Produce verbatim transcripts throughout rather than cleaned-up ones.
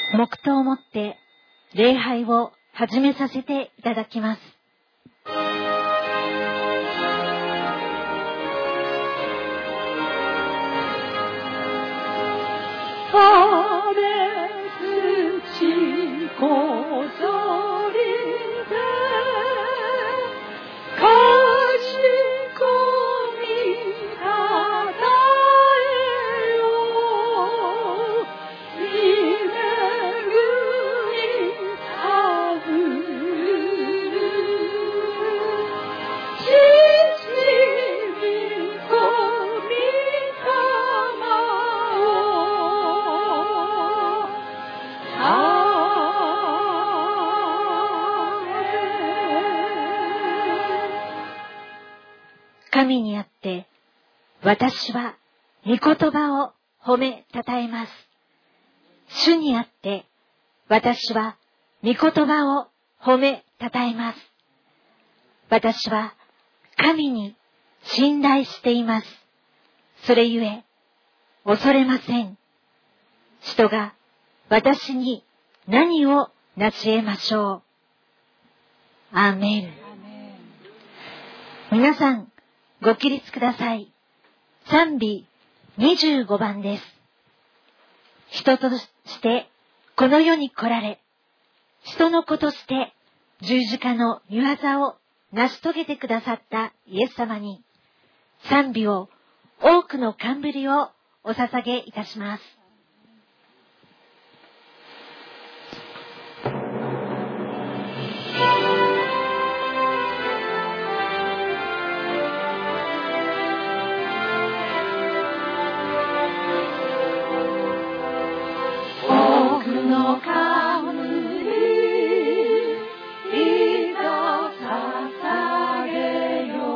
黙祷をもって礼拝を始めさせていただきます。 あれ土こぞりでかしこみたたえよひめぐりあぶる父みこみたまを神にあって私は御言葉を褒めたたえます。主にあって私は御言葉を褒めたたえます。私は神に信頼しています。それゆえ恐れません。人が私に何を成し得ましょう。アーメン。皆さんご起立ください。賛美にじゅうごばんです。人としてこの世に来られ、人の子として十字架の御業を成し遂げてくださったイエス様に賛美を、多くの冠をお捧げいたします。 多くの冠いざ捧げよ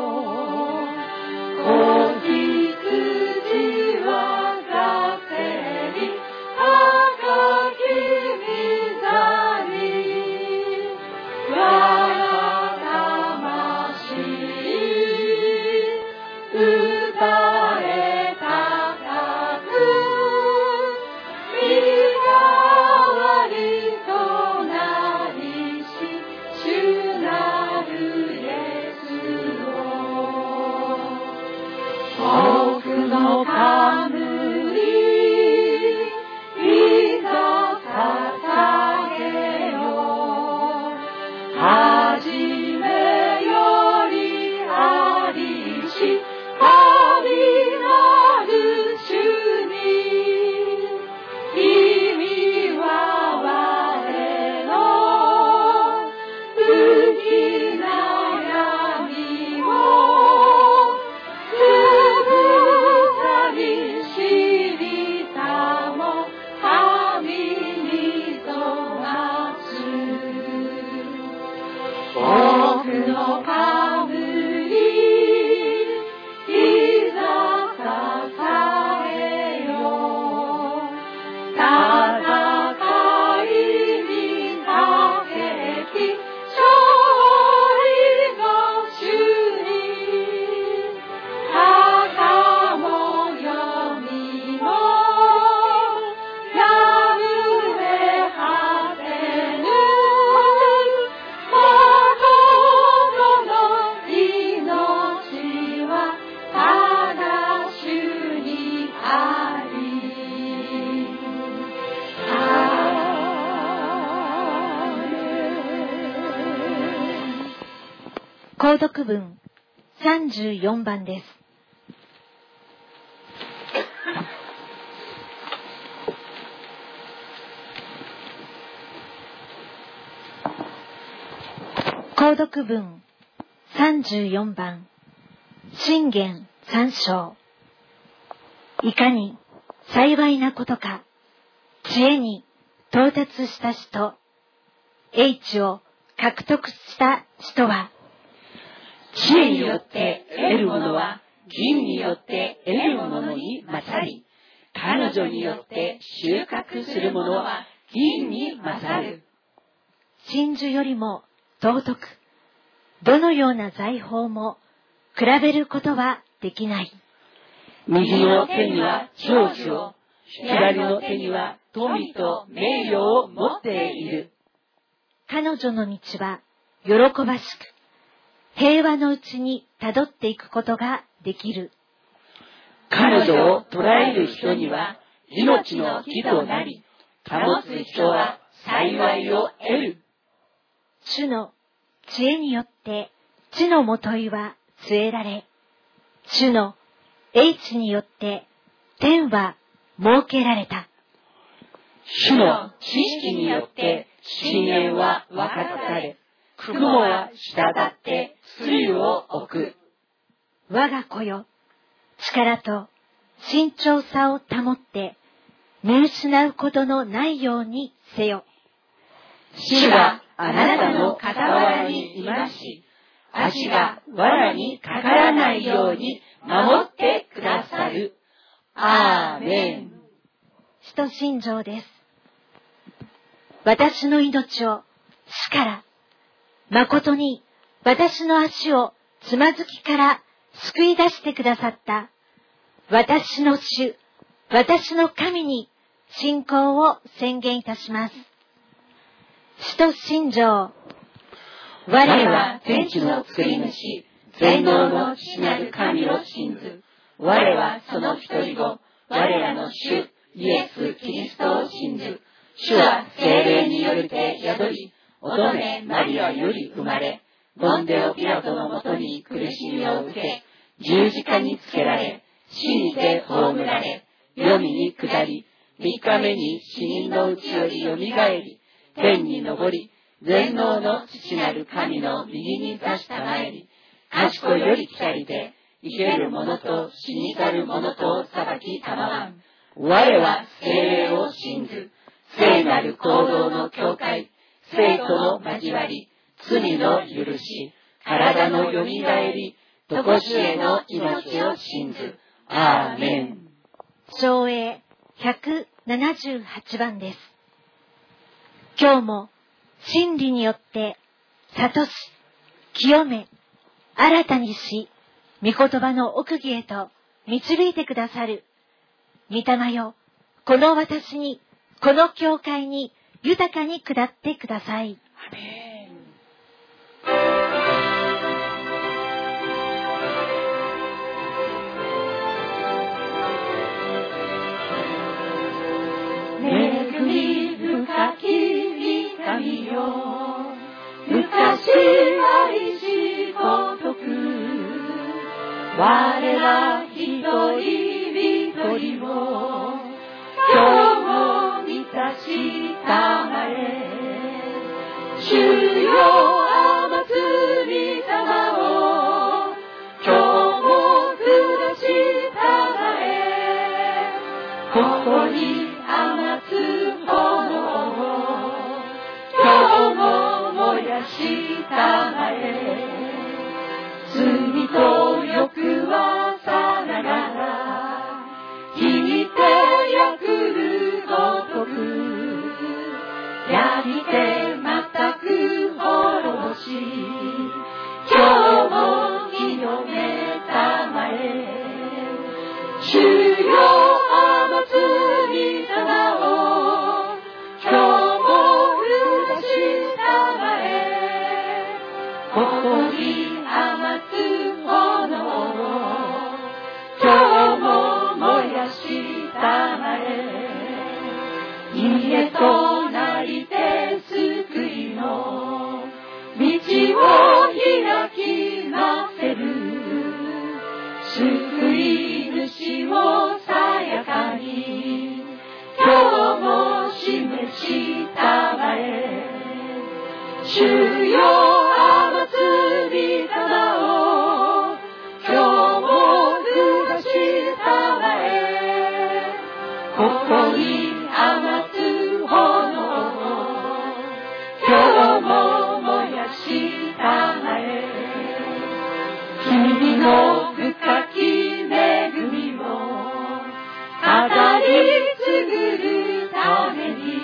子羊はがせり高き御座に我が魂歌え高く身代わりとなりし主なるイエスを多くの冠いざ捧げよはじめよりありし神なる主に君は我の浮き悩みをつぶさに知りたも神にとます多くの冠いざ捧げよ戦いにかけき勝利の主に旗も読みも破れ果てぬ誠の命はただ主にあり購読文さんじゅうよんばんです。購読文さんじゅうよんばん、箴言さん章。いかに幸いなことか、知恵に到達した人、英知を獲得した人は、 知恵によって得るものは銀によって得るものに勝り、彼女によって収穫するものは銀に勝る。 真珠よりも尊く、どのような財宝も比べることはできない。 右の手には長寿を、 左の手には富と名誉を持っている。 彼女の道は喜ばしく、平和のうちにたどっていくことができる。 彼女を捕らえる人には命の木となり、保つ人は幸いを得る。 主の知恵によって地のもといは据えられ、主の英知によって天は設けられた。 主の知識によって深淵は分かたれ、雲は滴って露を置く。 我が子よ、力と慎重さを保って見失うことのないようにせよ。 主はあなたの傍らにいますし、足が藁にかからないように守ってくださる。アーメン。 使徒信条です。私の命を死から、誠に私の足をつまずきから救い出してくださった私の主、私の神に信仰を宣言いたします。使徒信条。 我は天地の作り主、全能の父なる神を信ず。我はその一人子、我らの主、イエス・キリストを信ず。主は聖霊によるて宿り、乙女マリアより生まれ、ゴンデオピラトのもとに苦しみを受け、十字架につけられ、死にて葬られ、黄泉に下り、三日目に死人のうちよりよみがえり、天に昇り、全能の父なる神の右に座したまえり、賢いより来たりで、生ける者と死にざる者と裁きたまわん。我は聖霊を信ず、聖なる行動の教会、聖との交わり、罪の許し、体のよみがえり、とこしえの命を信ず。アーメン。 唱詠ひゃくななじゅうはちばんです。今日も真理によって諭し、清め、新たにし、御言葉の奥義へと導いてくださる。御霊よ、この私に、この教会に豊かに下ってください。 アメン。恵み深き神よ、昔愛し尊く、我ら一人一人を今日も満たしたまえ。主よ甘く御霊を今日も下したまえ。ここに甘つ炎を今日も燃やしたまえ。罪と欲はさながら火にて焼くごとく、闇で全く滅し、今日も清めたまえ。主よ甘つ御霊を今日も下したまえ。ここに甘つ炎を今日も燃やしたまえ。家となりて救いの道を開きませる。救い主をさやかに今日も示したまえ。主よ甘つ御霊を今日も下したまえ。ここに甘つ炎を今日も燃やしたまえ。君の深き恵みを語り継ぐるために、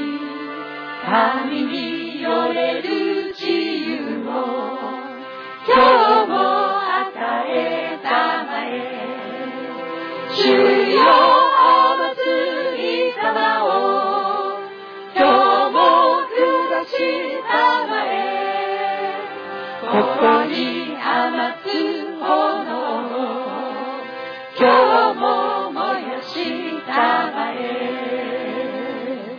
神によれる自由を今日も与えたまえ。主よ甘つしたまえ、ここに余す炎を今日も燃やしたまえ。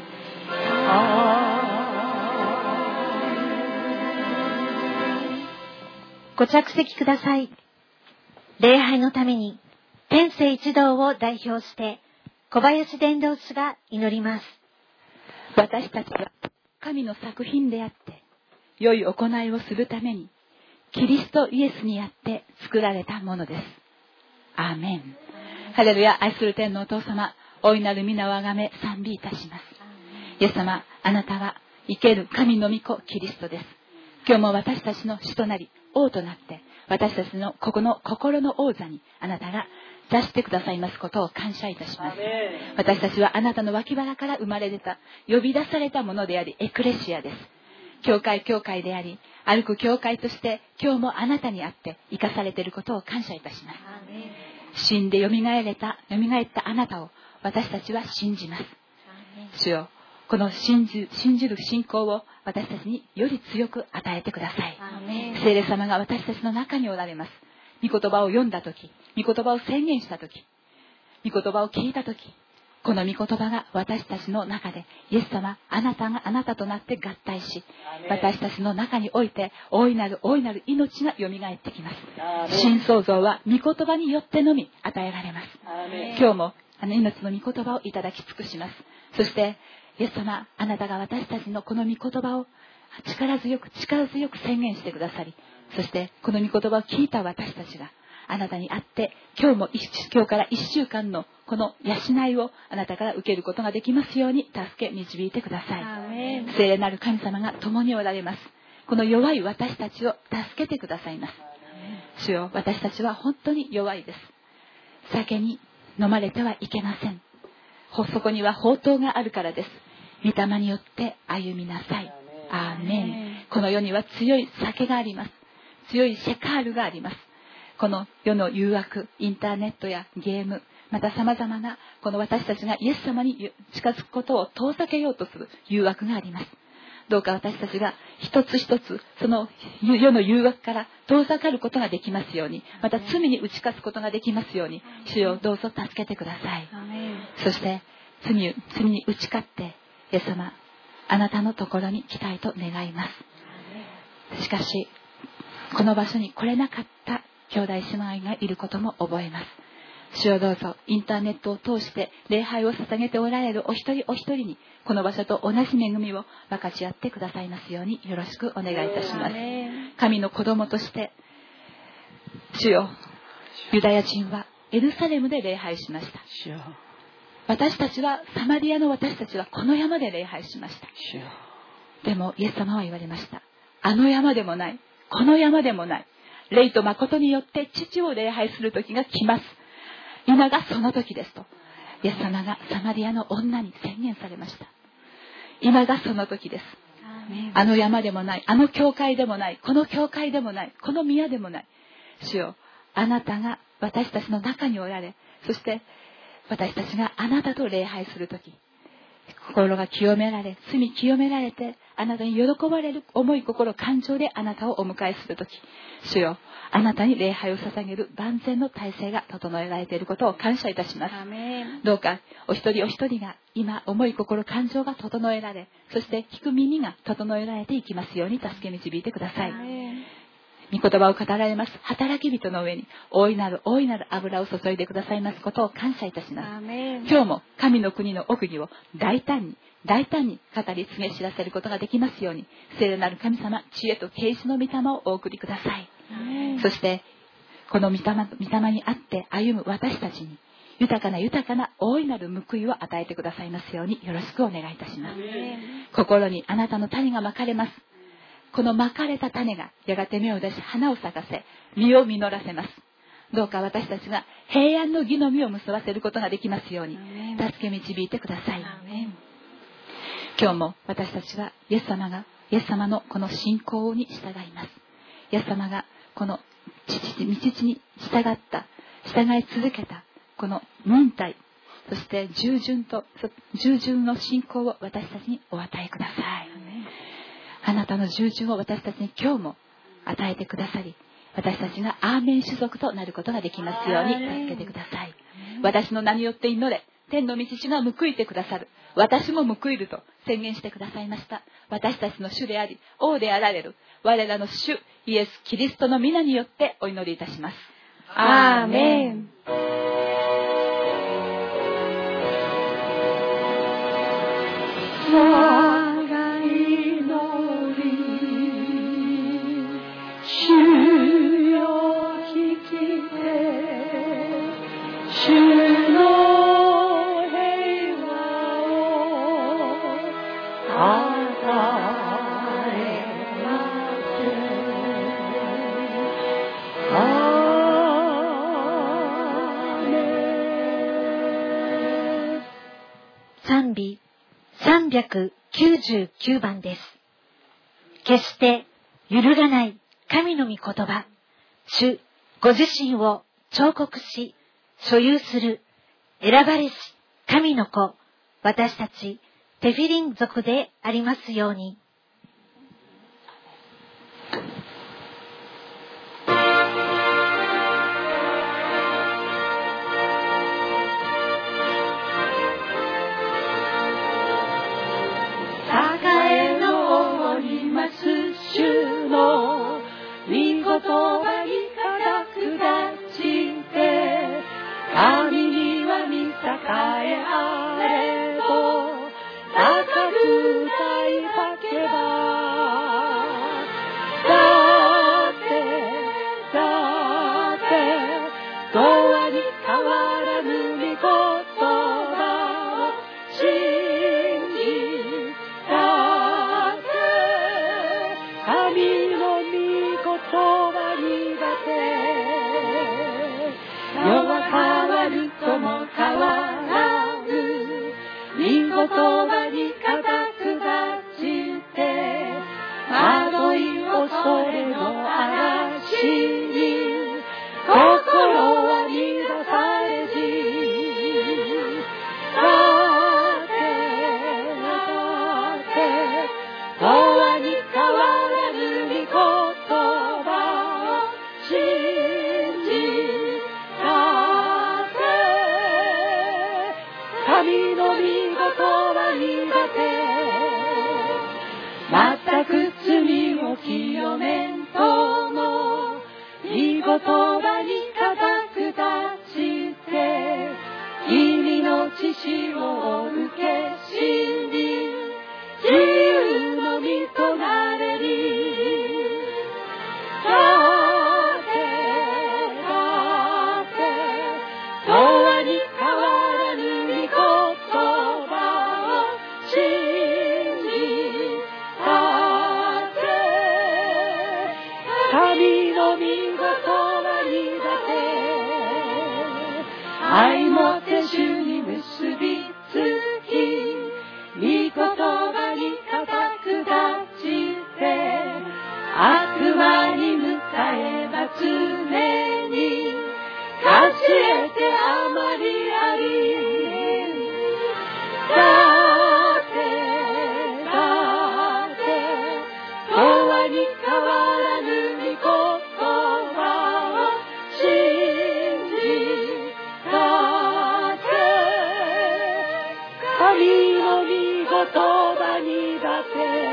ご着席ください。礼拝のために天聖一同を代表して小林伝道師が祈ります。 私たちは神の作品であって、良い行いをするためにキリストイエスにあって作られたものです。アーメン。ハレルヤ。愛する天のお父様、大いなる皆をあがめ賛美いたします。イエス様、あなたは生ける神の御子キリストです。今日も私たちの主となり王となって、私たちのここの心の王座にあなたが座してくださいますことを感謝いたします。私たちはあなたの脇腹から生まれ出た、呼び出されたものであり、エクレシアです。教会教会であり、歩く教会として今日もあなたにあって生かされていることを感謝いたします。死んでよみがえれた、よみがえったあなたを私たちは信じます。主よ、この信じ、信じる信仰を私たちにより強く与えてください。聖霊様が私たちの中におられます。御言葉を読んだとき、御言葉を宣言したとき、御言葉を聞いたとき、この御言葉が私たちの中で、イエス様、あなたがあなたとなって合体し、私たちの中において大いなる大いなる命がよみがえってきます。新創造は御言葉によってのみ与えられます。今日もあの命の御言葉をいただき尽くします。そしてイエス様、あなたが私たちのこの御言葉を力強く力強く宣言してくださり、そしてこの御言葉を聞いた私たちがあなたに会って、今日も今日からいっしゅうかんのこの養いをあなたから受けることができますように助け導いてください。聖霊なる神様が共におられます。この弱い私たちを助けてくださいます。主よ、私たちは本当に弱いです。酒に飲まれてはいけません。そこには宝刀があるからです。御霊によって歩みなさい。アーメン。この世には強い酒があります。強いシェカールがあります。この世の誘惑、インターネットやゲーム、また様々なこの私たちがイエス様に近づくことを遠ざけようとする誘惑があります。どうか私たちが一つ一つその世の誘惑から遠ざかることができますように、また罪に打ち勝つことができますように、主よどうぞ助けてください。そして罪、罪に打ち勝ってイエス様、あなたのところに来たいと願います。しかしこの場所に来れなかった兄弟姉妹がいることも覚えます。主をどうぞインターネットを通して礼拝を捧げておられるお一人お一人にこの場所と同じ恵みを分かち合ってくださいますようによろしくお願いいたします。神の子供として主よ、ユダヤ人はエルサレムで礼拝しました。私たちはサマリアの私たちはこの山で礼拝しました。でもイエス様は言われました。あの山でもない、この山でもない、霊と誠によって父を礼拝する時が来ます。今がその時ですとイエス様がサマリアの女に宣言されました。今がその時です。あの山でもない、あの教会でもない、この教会でもない、この宮でもない、主よ、あなたが私たちの中におられ、そして私たちがあなたと礼拝する時、心が清められ、罪清められて、あなたに喜ばれる思い心感情であなたをお迎えするとき、主よ、あなたに礼拝を捧げる万全の体制が整えられていることを感謝いたします。どうかお一人お一人が今思い心感情が整えられ、そして聞く耳が整えられていきますように助け導いてください。御言葉を語られます働き人の上に大いなる大いなる油を注いでくださいますことを感謝いたします。今日も神の国の奥義を大胆に大胆に語り告げ知らせることができますように、聖霊なる神様、知恵と啓示の御霊をお送りください。そしてこの御霊、御霊にあって歩む私たちに豊かな豊かな大いなる報いを与えてくださいますようによろしくお願いいたします。心にあなたの種がまかれます。このまかれた種がやがて芽を出し花を咲かせ実を実らせます。どうか私たちが平安の義の実を結ばせることができますように助け導いてください。今日も私たちはイエス様がイエス様のこの信仰に従います。イエス様がこの父に従った従い続けたこの忍耐、そして従順と従順の信仰を私たちにお与えください。 あなたの従順を私たちに今日も与えてくださり、私たちがアーメン種族となることができますように助けてください。私の名によって祈れ、天の道主が報いてくださる。私も報いると宣言してくださいました。私たちの主であり王であられる我らの主イエス・キリストの皆によってお祈りいたします。 アーメン。我が祈り、主よ聞きて、主の平和を与えませ。 賛美さんびゃくきゅうじゅうきゅうばんです。決して揺るがない神の御言葉、主ご自身を彫刻し所有する選ばれし神の子、私たちテフィリン族でありますように。 主の御言葉に固く立ちて、神には見栄えあれと高く歌いかけば、だってだって永遠に変わらぬ御言葉を信じ、だって神の御言葉にだって世は変わるとも変わらぬ御言葉に固く立ちて、惑い恐れの嵐に心は乱されじ、だってだって永遠に変わらぬ御言葉を信じ、だって神の御言葉にだって全く罪を清めんとの御言葉に固く立ちて、君の知識を受け信じ、自由の身となれり、だってだって永遠に変わらぬ御言葉を信じ、だって神の御言葉にだって愛もって主に結びつき、御言葉に固く立ちて、悪魔に迎えば常にかしえてあまりあり、だってだって永遠に変わらぬ御言葉を信じ、だって神の御言葉にだって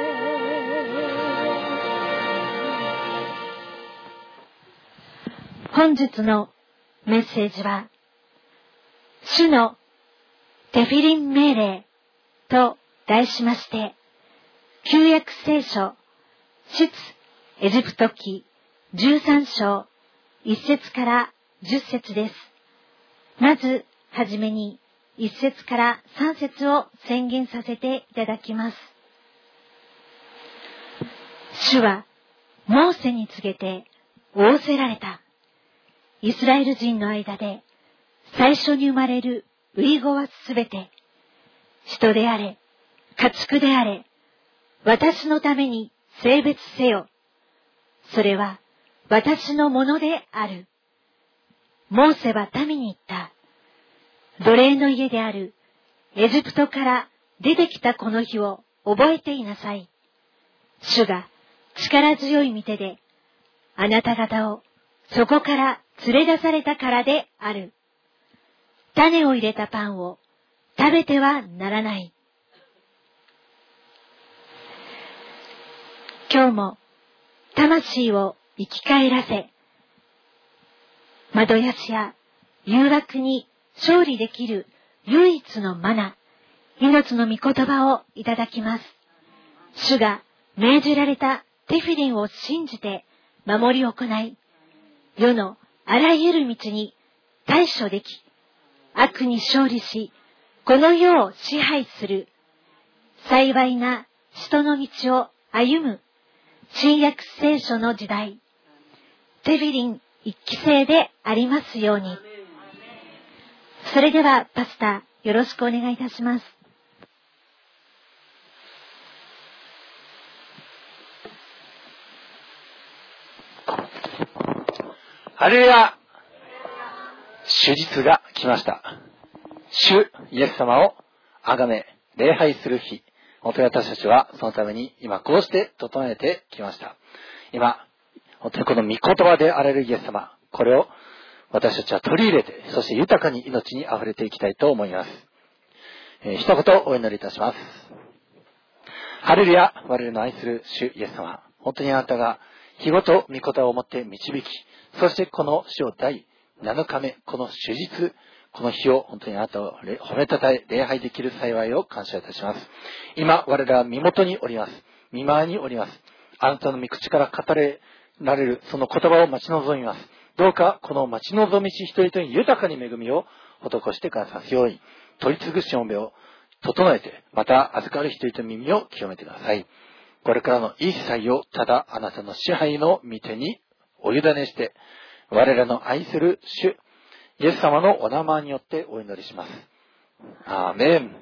本日のメッセージは、主のテフィリン命令と題しまして、旧約聖書出エジプト記じゅうさん章いち節からじゅっ節です。まずはじめにいち節からさん節を宣言させていただきます。主はモーセに告げて仰せられた。イスラエル人の間で最初に生まれる遺語はすべて、人であれ、家畜であれ、私のために性別せよ。それは私のものである。モーセは民に言った。奴隷の家であるエジプトから出てきたこの日を覚えていなさい。 主が力強い御手であなた方をそこから連れ出されたからである。種を入れたパンを食べてはならない。今日も魂を生き返らせ、惑やしや誘惑に勝利できる唯一のマナ、命の御言葉をいただきます。主が命じられたテフィリンを信じて守り行い、世のあらゆる道に対処でき、悪に勝利し、この世を支配する、幸いな人の道を歩む、新約聖書の時代、テフィリン一期生でありますように。それではパスター、よろしくお願いいたします。 ハレルヤ、主日が来ました。主イエス様を崇め礼拝する日。本当に私たちはそのために今こうして整えてきました。今本当にこの御言葉であられるイエス様、これを私たちは取り入れて、そして豊かに命にあふれていきたいと思います。えー、一言お祈りいたします。ハレルヤ、我々の愛する主イエス様、本当にあなたが日ごと御言葉をもって導き、そしてこの主を第なのかめ、この主日、この日を本当にあなたを褒めたたえ、礼拝できる幸いを感謝いたします。今、我々は身元におります。見舞いにおります。あなたの御口から語れられるその言葉を待ち望みます。どうかこの待ち望みし人々に豊かに恵みを施してくださすように、取り継ぐしもべを整えて、また預かる人々の耳を清めてください。これからの一切をただあなたの支配の御手にお委ねして、我らの愛する主イエス様のお名前によってお祈りします。アーメン。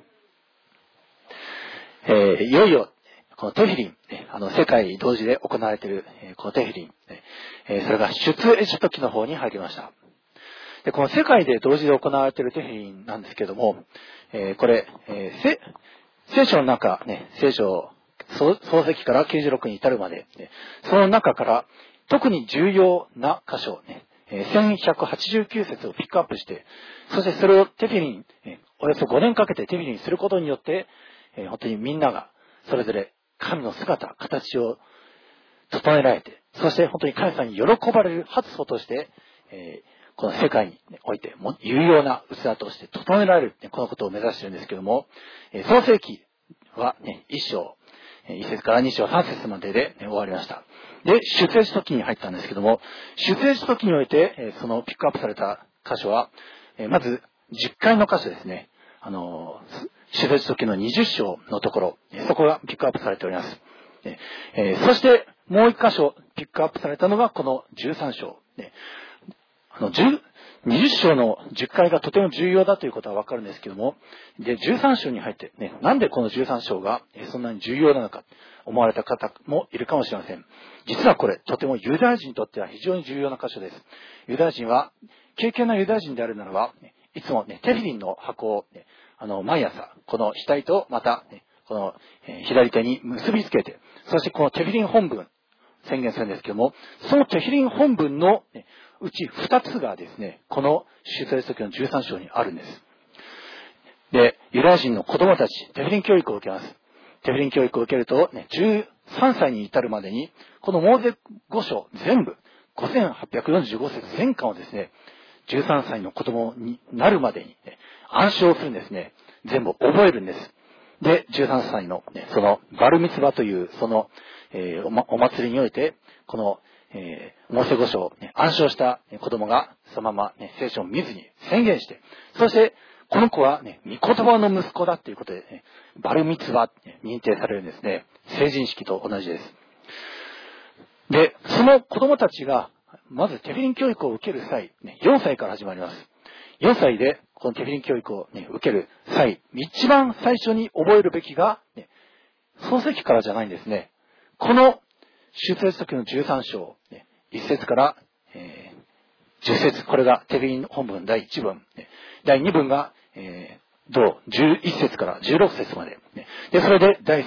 えー、いよいよこのテフィリン、あの世界同時で行われているこのテフィリン、えー、それが出エジプト記の方に入りました。でこの世界で同時で行われているテフィリンなんですけども、えー、これ、えー、聖書の中、ね、聖書創世記から啓示録に至るまで、ね、その中から特に重要な箇所、ね、せんひゃくはちじゅうきゅう節をピックアップして、そしてそれをテフィリン、およそごねんかけてテフィリンにすることによって、本当にみんながそれぞれ神の姿、形を整えられて、そして本当に神様に喜ばれる発想として、この世界において有用な器として整えられる、このことを目指しているんですけども、創世記は、ね、いっ章、いち節からに章さん節までで、ね、終わりました。で、出エジプト記に入ったんですけども、出エジプト記において、そのピックアップされた箇所は、まずじゅっかいの箇所ですね。あの、出エジプト記のにじゅっ章のところ、そこがピックアップされております。えー、そして、もう一箇所ピックアップされたのがこのじゅうさん章。あの、にじゅっ章のじゅっかいがとても重要だということはわかるんですけども、で、じゅうさん章に入って、ね、なんでこのじゅうさん章がそんなに重要なのか思われた方もいるかもしれません。実はこれ、とてもユダヤ人にとっては非常に重要な箇所です。ユダヤ人は、敬虔なユダヤ人であるならば、いつもね、テフィリンの箱を、ね、あの、毎朝、この額とまた、ね、この、えー、左手に結びつけて、そしてこのテフィリン本文、宣言するんですけども、そのテフィリン本文の、ね、うちふたつがですね、この出エジプト記のじゅうさん章にあるんです。で、ユダヤ人の子供たち、テフィリン教育を受けます。テフィリン教育を受けると、ね、じゅうさんさいに至るまでに、このモーゼご章全部、ごせんはっぴゃくよんじゅうご節全巻をですね、じゅうさんさいの子供になるまでに、ね、暗唱するんですね。全部覚えるんです。で、じゅうさんさいの、ね、そのバルミツバというその、えー、お, ま、お祭りにおいて、この、えー、モーセご章を、ね、暗唱した子供がそのまま、ね、聖書を見ずに宣言して、そしてこの子は、ね、御言葉の息子だということで、ね、バルミツバ、ね、認定されるんですね。成人式と同じです。で、その子供たちがまずテフィリン教育を受ける際、ね、よんさいから始まります。よんさいでこのテフィリン教育を、ね、受ける際、一番最初に覚えるべきが、ね、創世記からじゃないんですね。この出エジプト記のじゅうさん章、ね、いち節から、えー、じゅっ節、これがテフィリン本文だいいち文、ね、だいに文が、えー、同じゅういち節からじゅうろく節まで、ね、でそれでだいさんが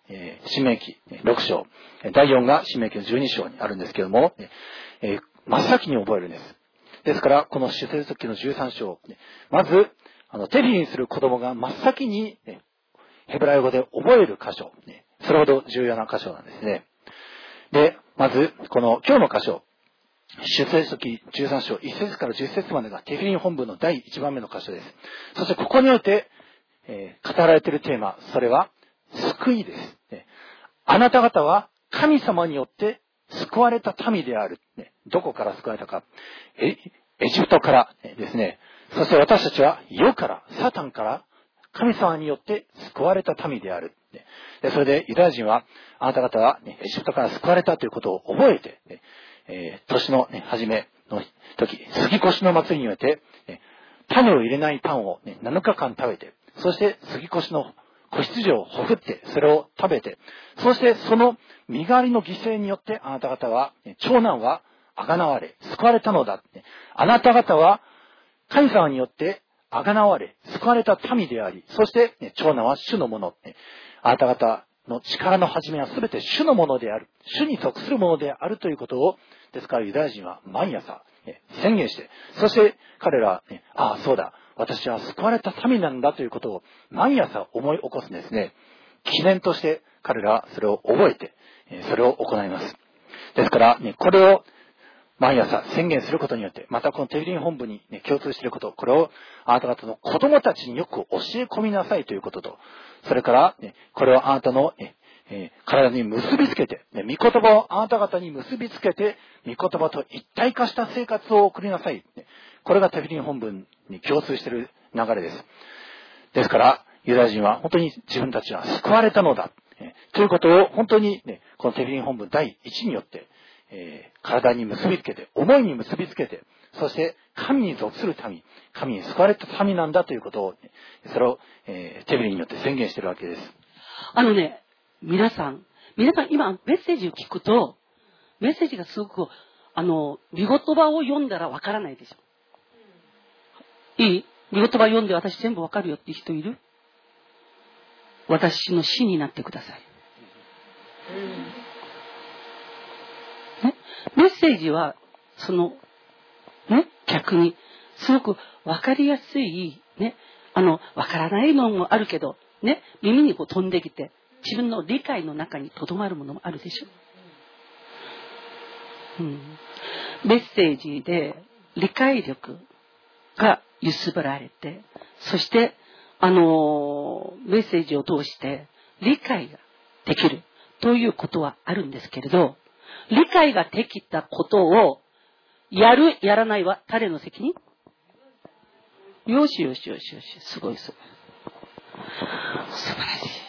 えー、申命記ろく章、だいよんが申命記のじゅうに章にあるんですけども、えー、真っ先に覚えるんです。ですから、この出エジプト記のじゅうさん章、まず、あの、テフィリンする子供が真っ先に、ね、ヘブライ語で覚える箇所、ね、それほど重要な箇所なんですね。で、まず、この今日の箇所、出エジプト記じゅうさん章いち節からじゅっ節までがテフィリン本文のだいいちばんめの箇所です。そしてここにおいて、えー、語られているテーマ、それは救いです、ね。あなた方は神様によって救われた民である。ね、どこから救われたか。エジプトからですね。そして私たちは世から、サタンから神様によって救われた民である。でそれでユダヤ人は、あなた方は、ね、エジプトから救われたということを覚えて、ねえー、年の、ね、初めの時、杉越の祭りにおいて、ね、種を入れないパンを、ね、なのかかん食べて、そして杉越の子羊をほふって、それを食べて、そしてその身代わりの犠牲によってあなた方は、ね、長男はあがなわれ、救われたのだ。ね、あなた方は神様によってあがなわれ、救われた民であり、そして、ね、長男は主のもの。ね、あなた方の力の始めはすべて主のものである。主に属するものであるということを、ですからユダヤ人は毎朝、ね、宣言して、そして彼らは、ね、ああ、そうだ。私は救われた民なんだということを毎朝思い起こすんですね。記念として彼らはそれを覚えて、それを行います。ですから、ね、これを毎朝宣言することによって、またこのテフィリン本部に、ね、共通していること、これをあなた方の子供たちによく教え込みなさいということと、それから、ね、これをあなたの、ねえー、体に結びつけて、ね、御言葉をあなた方に結びつけて、御言葉と一体化した生活を送りなさい。ね、これがテフィリン本文に共通している流れです。ですから、ユダヤ人は本当に自分たちは救われたのだ。ね、ということを本当に、ね、このテフィリン本文だいいちによって、えー、体に結びつけて、思いに結びつけて、そして神に属する民、神に救われた民なんだということを、ね、それを、えー、テフィリンによって宣言しているわけです。 あのね、皆さん、皆さん今メッセージを聞くと、メッセージがすごく、あの、御言葉を読んだらわからないでしょ。いい？御言葉読んで私全部わかるよっていう人いる？私の師になってください。ね、メッセージは、その、ね、逆に、すごくわかりやすい、ね、あの、わからないのもあるけど、ね、耳にこう飛んできて、自分の理解の中に留まるものもあるでしょ。うん、メッセージで理解力が揺すぶられて、そして、あのー、メッセージを通して理解ができるということはあるんですけれど、理解ができたことをやる、やらないは誰の責任？よしよしよしよし、すごいすごい。素晴らしい。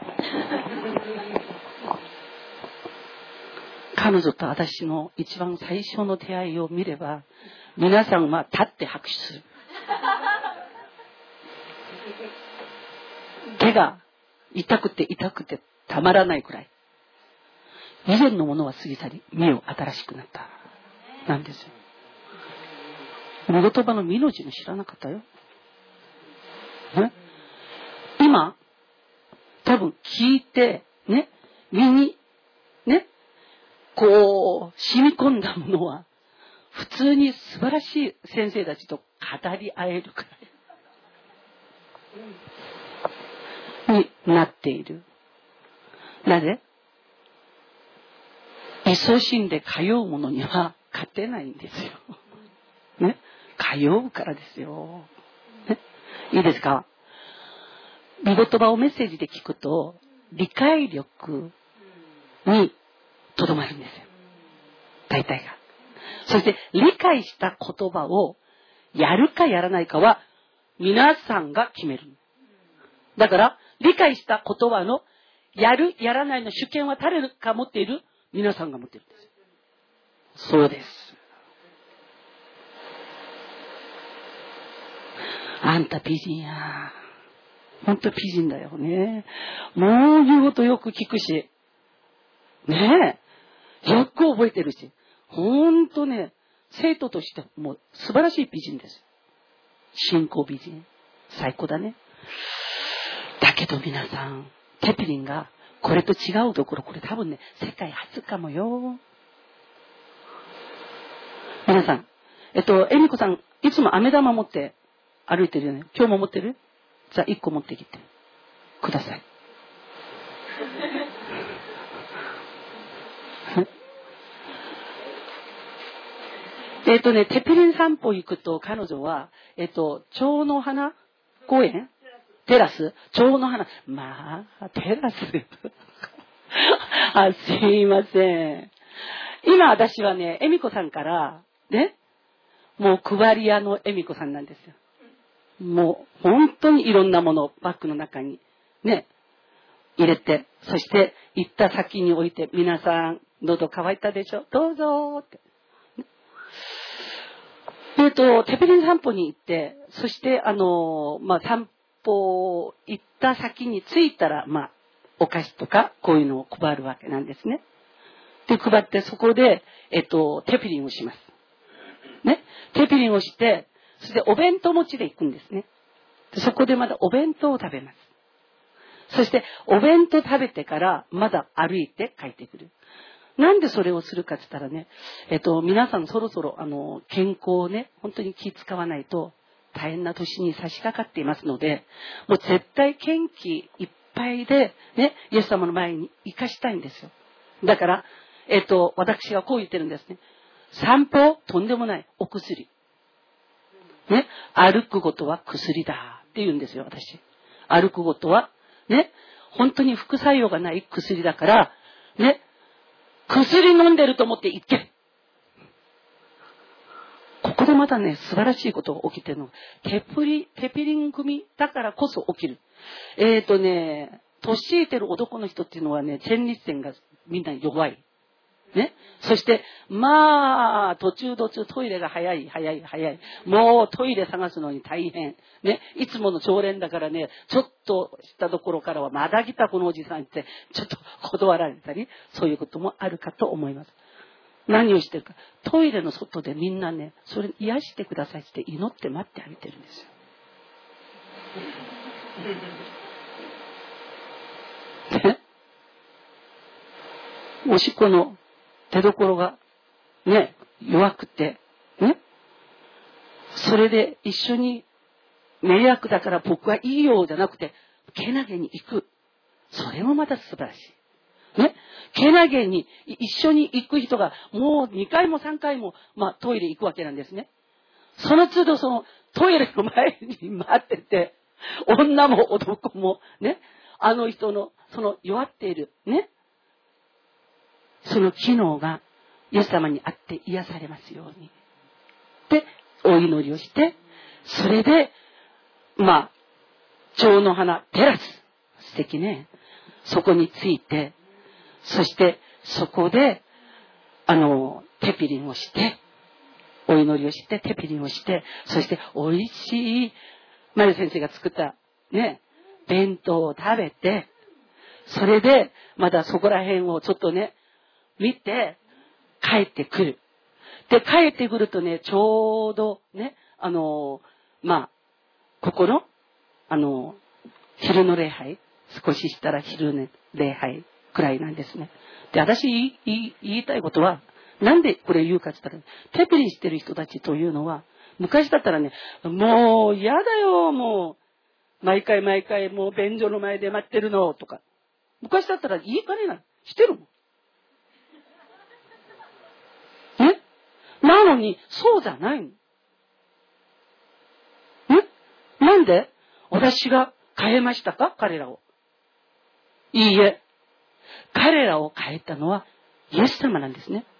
彼女と私の一番最初の出会いを見れば、皆さんは立って拍手する。手が痛くて痛くてたまらないくらい。以前のものは過ぎ去り、身を新しくなった。なんですよ。御言葉の身の字も知らなかったよ。ね、今、多分聞いて、ね、身に、ね、こう、染み込んだものは、普通に素晴らしい先生たちと語り合えるくらいになっている。なぜ？勤しんで通う者には勝てないんですよ。ね、通うからですよ。ね、いいですか？御言葉をメッセージで聞くと、理解力にとどまるんですよ。大体が。そして理解した言葉をやるかやらないかは皆さんが決める。だから理解した言葉のやるやらないの主権は誰が持っている？皆さんが持っているんです。そうです。あんた美人や。ほんと美人だよね。もう言うことよく聞くし。ねえ。よく覚えてるし。ほんとね、生徒としてもう素晴らしい美人です。信仰美人。最高だね。だけど皆さん、テピリンがこれと違うところ、これ多分ね、世界初かもよ。皆さん、えっと、恵美子さん、いつも飴玉持って歩いてるよね。今日も持ってる？じゃあいっこ持ってきてください。えっとね、テペリン散歩行くと彼女は、えっと、蝶の花公園テラス蝶の花。まあ、テラスあ、すいません。今私はね、恵美子さんから、ね、もう配り屋の恵美子さんなんですよ。もう本当にいろんなものをバッグの中にね、入れて、そして行った先に置いて、皆さん喉乾いたでしょ、どうぞって。えっと、テペリン散歩に行って、そしてあの、まあ、散歩行った先に着いたら、まあ、お菓子とかこういうのを配るわけなんですね。で、配ってそこで、えっと、テペリンをします。ね。テペリンをして、そしてお弁当持ちで行くんですね。でそこでまだお弁当を食べます。そしてお弁当食べてからまだ歩いて帰ってくる。なんでそれをするかって言ったらね、えっと、皆さんそろそろあの、健康をね、本当に気使わないと大変な年に差し掛かっていますので、もう絶対元気いっぱいで、ね、イエス様の前に生かしたいんですよ。だから、えっと、私はこう言ってるんですね。散歩、とんでもないお薬。ね、歩くことは薬だって言うんですよ、私。歩くことは、ね、本当に副作用がない薬だから、ね、薬飲んでると思って行け。ここでまたね、素晴らしいことが起きてるの。テプリ、テピリン組だからこそ起きる。えっとね、年いてる男の人っていうのはね、前立腺がみんな弱い。ね。そして、まあ、途中途中トイレが早い、早い、早い。もうトイレ探すのに大変。ね。いつもの常連だからね、ちょっとしたところからは、まだ来たこのおじさんって、ちょっと断られたり、そういうこともあるかと思います。何をしてるか。トイレの外でみんなね、それ癒してくださいって祈って待ってあげてるんですよ。ね。おしっこの出所がね、弱くて、ね。それで一緒に迷惑だから僕はいいよじゃなくて、けなげに行く。それもまた素晴らしい。ね。けなげに一緒に行く人がもうにかいもさんかいも、まあ、トイレ行くわけなんですね。その都度そのトイレの前に待ってて、女も男もね、あの人のその弱っているね、その機能がイエス様にあって癒されますように。で、お祈りをして、それで、まあ、蝶の花、テラス。素敵ね。そこについて、そしてそこで、あの、テピリンをして、お祈りをして、テピリンをして、そして美味しい、マリ先生が作った、ね、弁当を食べて、それで、まだそこら辺をちょっとね、見て、帰ってくる。で、帰ってくるとね、ちょうどね、あの、まあ、ここの、あの、昼の礼拝、少ししたら昼の礼拝くらいなんですね。で、私言い、言い、言いたいことは、なんでこれ言うかって言ったら、テピリしてる人たちというのは、昔だったらね、もう嫌だよ、もう、毎回毎回もう便所の前で待ってるの、とか。昔だったら言いかねない。してるもん。なのに、そうじゃないの。ん？なんで私が変えましたか？彼らを。いいえ。彼らを変えたのはイエス様なんですね。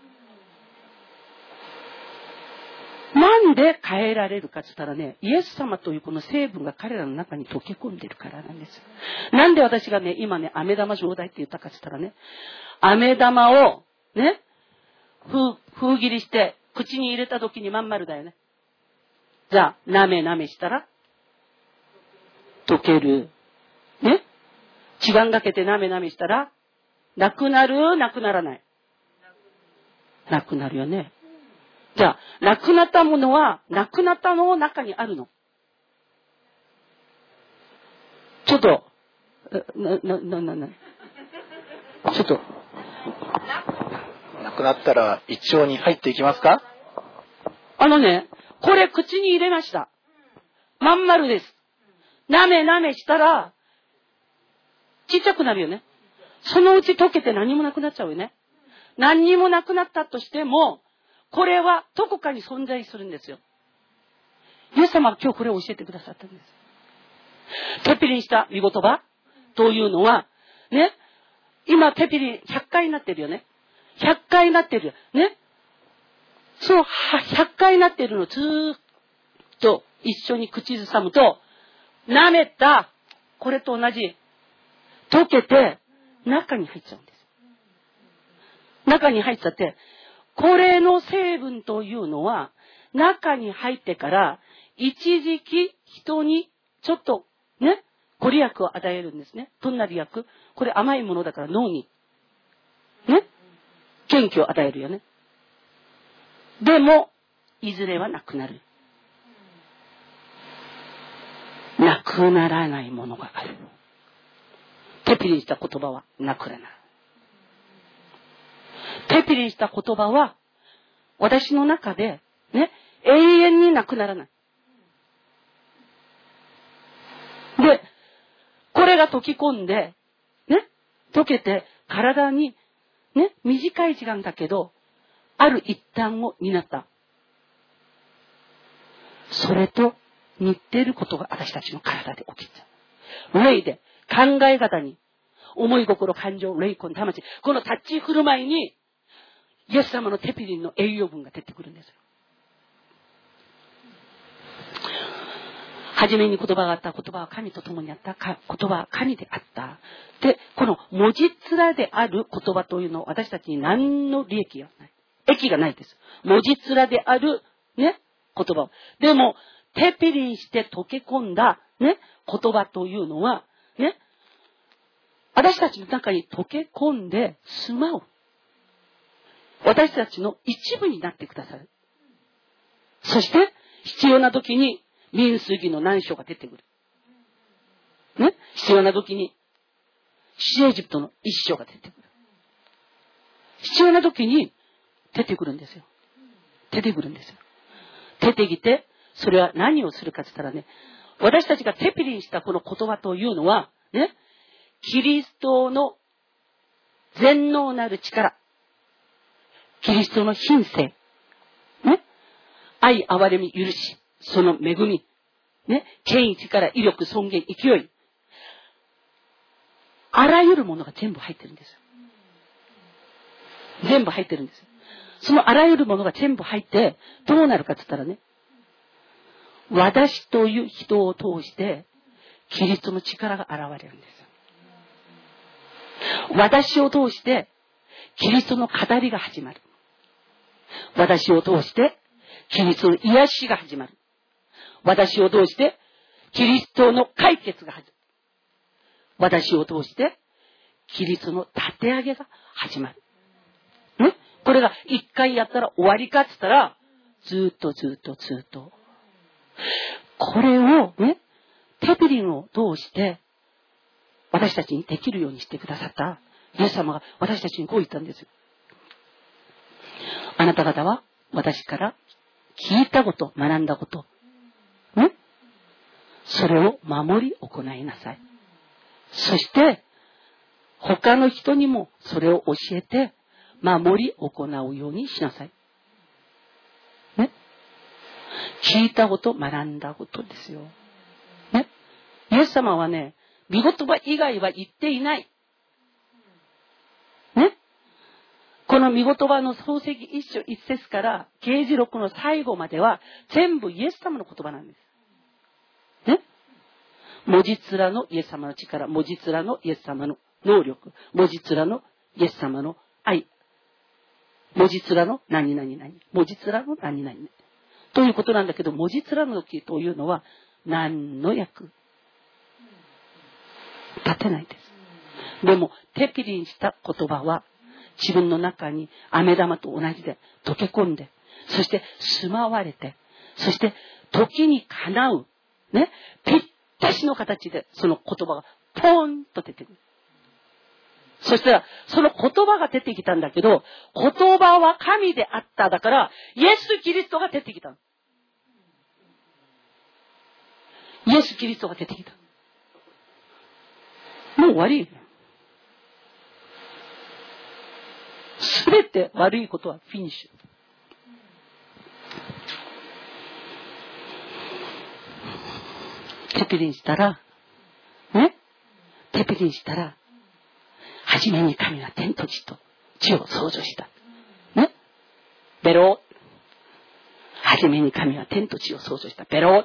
なんで変えられるかって言ったらね、イエス様というこの成分が彼らの中に溶け込んでるからなんです。なんで私がね、今ね、飴玉ちょうだいって言ったかって言ったらね、飴玉をね、封、封切りして、口に入れた時にまん丸だよね。じゃあ、なめなめしたら、溶ける。ね。時間かけてなめなめしたら、なくなる？なくならない？なくなるよね。じゃあ、なくなったものは、なくなったの中にあるの。ちょっと、な、な、な、な、な。 ちょっと。 なくなったら一応に入っていきますか？ あのね、これ口に入れました。まん丸です。なめなめしたら、ちっちゃくなるよね。そのうち溶けて何もなくなっちゃうよね。何にもなくなったとしても、これはどこかに存在するんですよ。イエス様は今日これを教えてくださったんです。テピリンした御言葉というのは、ね、今テピリンひゃっかいになってるよね。ひゃっかいになってるよ。ね。そのひゃっかいになってるのをずーっと一緒に口ずさむと、舐めた、これと同じ、溶けて中に入っちゃうんです。中に入っちゃって、これの成分というのは、中に入ってから、一時期人にちょっとね、ご利益を与えるんですね。どんな利益？これ甘いものだから脳に、ね、元気を与えるよね。でも、いずれはなくなる。なくならないものがある。テピリンした言葉はなくならない。テピリンした言葉は、私の中で、ね、永遠になくならない。で、これが溶き込んで、ね、溶けて体に、ね、短い時間だけど、ある一端を担った。それと似ていることが私たちの体で起きちゃう。霊で、考え方に、思い心、感情、霊魂、魂、この立ち振る舞いに、イエス様のテピリンの栄養分が出てくるんですよ。はじめに言葉があった。言葉は神と共にあった。言葉は神であった。で、この文字面である言葉というのは私たちに何の利益がない。益がないです。文字面である、ね、言葉を。でも、テピリンして溶け込んだ、ね、言葉というのは、ね、私たちの中に溶け込んで住まう。私たちの一部になってくださる。そして、必要な時に、民数記の難所が出てくる。ね、必要な時に、出エジプトの一章が出てくる。必要な時に、出てくるんですよ。出てくるんですよ。出てきて、それは何をするかって言ったらね、私たちがテピリンしたこの言葉というのは、ね、キリストの全能なる力、キリストの品性、ね、愛、憐れみ、許し、その恵み、ね、権威、力、威力、尊厳、勢い、あらゆるものが全部入ってるんですよ。全部入ってるんですよ。そのあらゆるものが全部入って、どうなるかって言ったらね、私という人を通して、キリストの力が現れるんですよ。私を通して、キリストの語りが始まる。私を通して、キリストの癒しが始まる。私を通して、キリストの解決が始まる。私を通して、キリストの立て上げが始まる。ね、これが一回やったら終わりかって言ったら、ずっとずっとずっと。これをね、テピリンを通して、私たちにできるようにしてくださった、イエス様が私たちにこう言ったんですよ。あなた方は私から聞いたこと、学んだこと、ね、それを守り行いなさい。そして、他の人にもそれを教えて、守り行うようにしなさい。ね。聞いたこと、学んだことですよ。ね。イエス様はね、御言葉以外は言っていない。ね。この御言葉の創世記一章一節から啓示録の最後までは全部イエス様の言葉なんです。ね。文字面のイエス様の力、文字面のイエス様の能力、文字面のイエス様の愛、文字面の何々々、文字面の何々々。ということなんだけど、文字面の時というのは何の役立てないです。でも、テピリンした言葉は自分の中に飴玉と同じで溶け込んで、そして住まわれて、そして時にかなう、ね、ぴったしの形でその言葉がポーンと出てくる。 そしたら、その言葉が出てきたんだけど、言葉は神であっただから、イエス・キリストが出てきた。イエス・キリストが出てきた。もう終わり。すべて悪いことはフィニッシュ。テピリンしたら、ね？テピリンしたら、はじめに神は天と地と地を創造した。ね？ベロー。はじめに神は天と地を創造した。ベロー。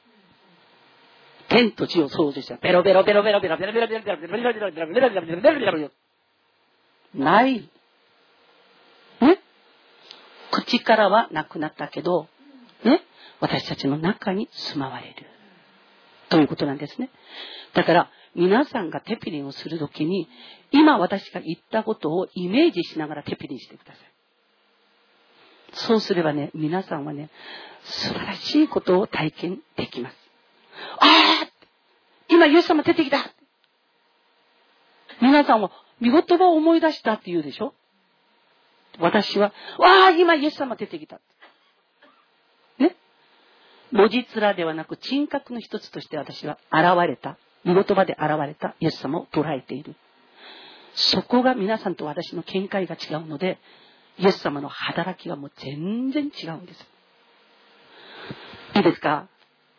天と地を創造した。ベロベロベロベロベロベロベロベロベロベロベロベロベロベロベロベロベロベロベロ。ない。ね？口からはなくなったけど、ね？私たちの中に住まわれる。ということなんですね。だから、皆さんがテピリンをするときに、今私が言ったことをイメージしながらテピリンしてください。そうすればね、皆さんはね、素晴らしいことを体験できます。ああ！今、イエス様出てきた！皆さんは、見言葉を思い出したって言うでしょ？私は、わあ、今、イエス様出てきた。ね？文字面ではなく、人格の一つとして私は現れた。見言葉で現れたイエス様を捉えている。そこが皆さんと私の見解が違うので、イエス様の働きがもう全然違うんです。いいですか？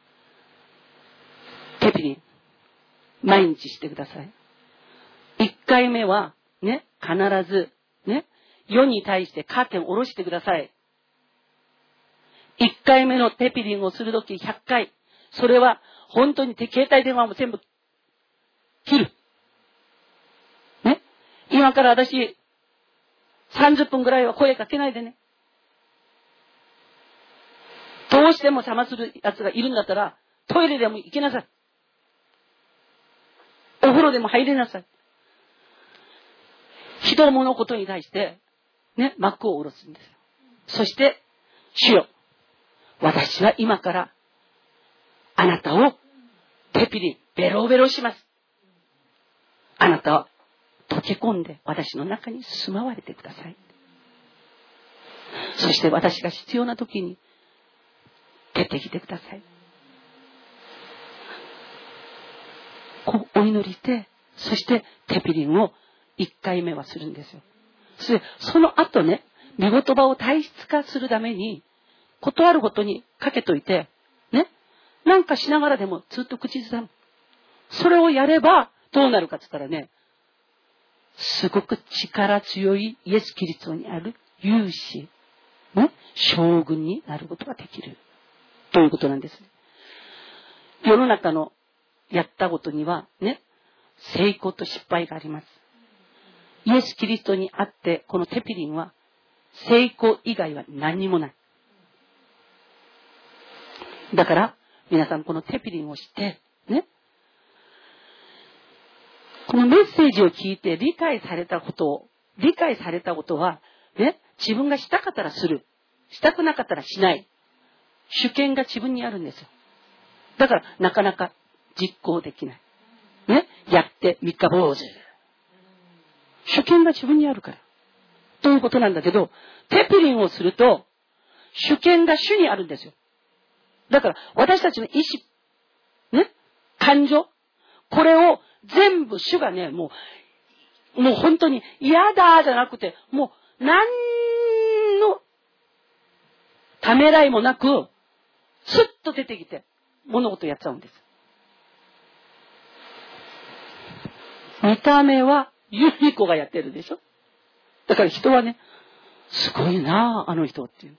テピリン、毎日してください。一回目は、ね、必ず、ね、世に対してカーテンを下ろしてください。一回目のテピリンをするときひゃっかい。それは、本当に携帯電話も全部切る。ね。今から私、さんじゅっぷんぐらいは声かけないでね。どうしても邪魔する奴がいるんだったら、トイレでも行きなさい。お風呂でも入れなさい。人物ことに対して、ね、幕を下ろすんですよ。そして、主よ、私は今から、あなたを、テピリン、ベロベロします。あなたは、溶け込んで、私の中に住まわれてください。そして私が必要な時に、出てきてください。こうお祈りして、そしてテピリンを一回目はするんですよ。それその後ね、御言葉を体質化するために、断ることにかけといて、ね、なんかしながらでもずっと口ずさむ。それをやればどうなるかって言ったらね、すごく力強いイエス・キリストにある勇士、ね、将軍になることができる。ということなんです。世の中のやったことにはね、成功と失敗があります。イエス・キリストにあって、このテピリンは成功以外は何もない。だから、皆さんこのテピリンをして、ね、このメッセージを聞いて理解されたことを、理解されたことは、ね、自分がしたかったらする。したくなかったらしない。主権が自分にあるんですよ。だから、なかなか実行できない。ね、やって三日坊主。主権が自分にあるから。ということなんだけど、テピリンをすると、主権が主にあるんですよ。だから、私たちの意志、ね、感情、これを全部主がね、もう、もう本当に嫌だじゃなくて、もう何のためらいもなく、スッと出てきて、物事やっちゃうんです。見た目は、ユリコがやってるでしょ。だから人はね、すごいなあ、あの人っていう。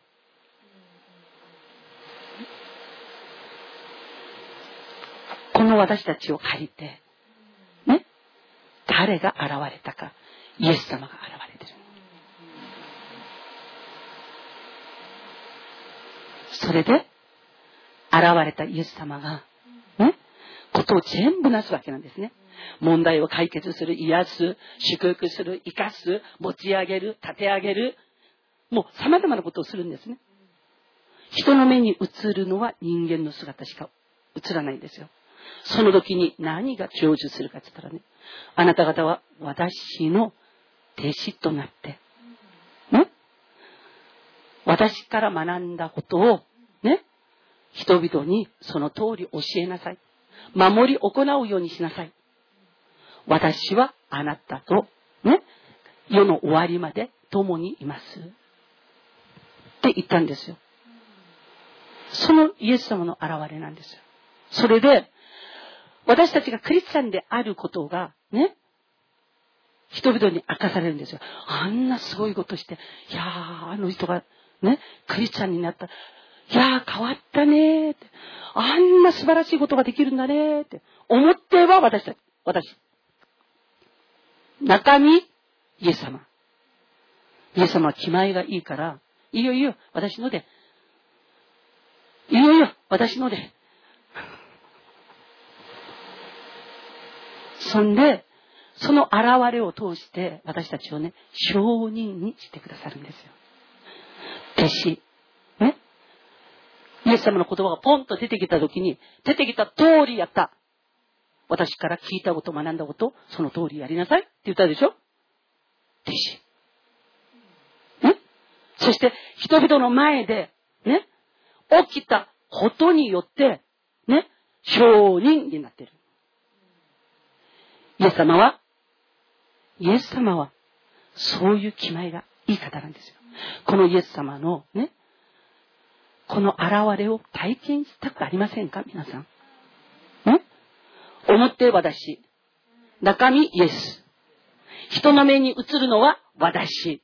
この私たちを借りて、ね、誰が現れたか、イエス様が現れてる。それで、現れたイエス様が、ね、ことを全部なすわけなんですね。問題を解決する、癒す、祝福する、生かす、持ち上げる、立て上げる、もう様々なことをするんですね。人の目に映るのは人間の姿しか映らないんですよ。 その時に何が成就するかって言ったらね、あなた方は私の弟子となって、ね、私から学んだことをね、人々にその通り教えなさい。守り行うようにしなさい。私はあなたとね、世の終わりまで共にいます。って言ったんですよ。そのイエス様の現れなんですよ。それで、私たちがクリスチャンであることがね、人々に明かされるんですよ。あんなすごいことして、いやー、あの人がね、クリスチャンになった。いやー、変わったねーって。あんな素晴らしいことができるんだねーって思っては私たち、私。中身、イエス様。イエス様は気前がいいから、いいよいいよ、私ので。いいよいいよ、私ので。そんで、その現れを通して私たちをね、証人にしてくださるんですよ。弟子。ね。イエス様の言葉がポンと出てきたときに、出てきた通りやった。私から聞いたこと、学んだこと、その通りやりなさいって言ったでしょ。弟子。ね。そして、人々の前で、ね、起きたことによって、ね、証人になっている。イエス様は、イエス様は、そういう気前がいい方なんですよ。このイエス様のね、この現れを体験したくありませんか、皆さん。ね、表私、中身イエス。人の目に映るのは私。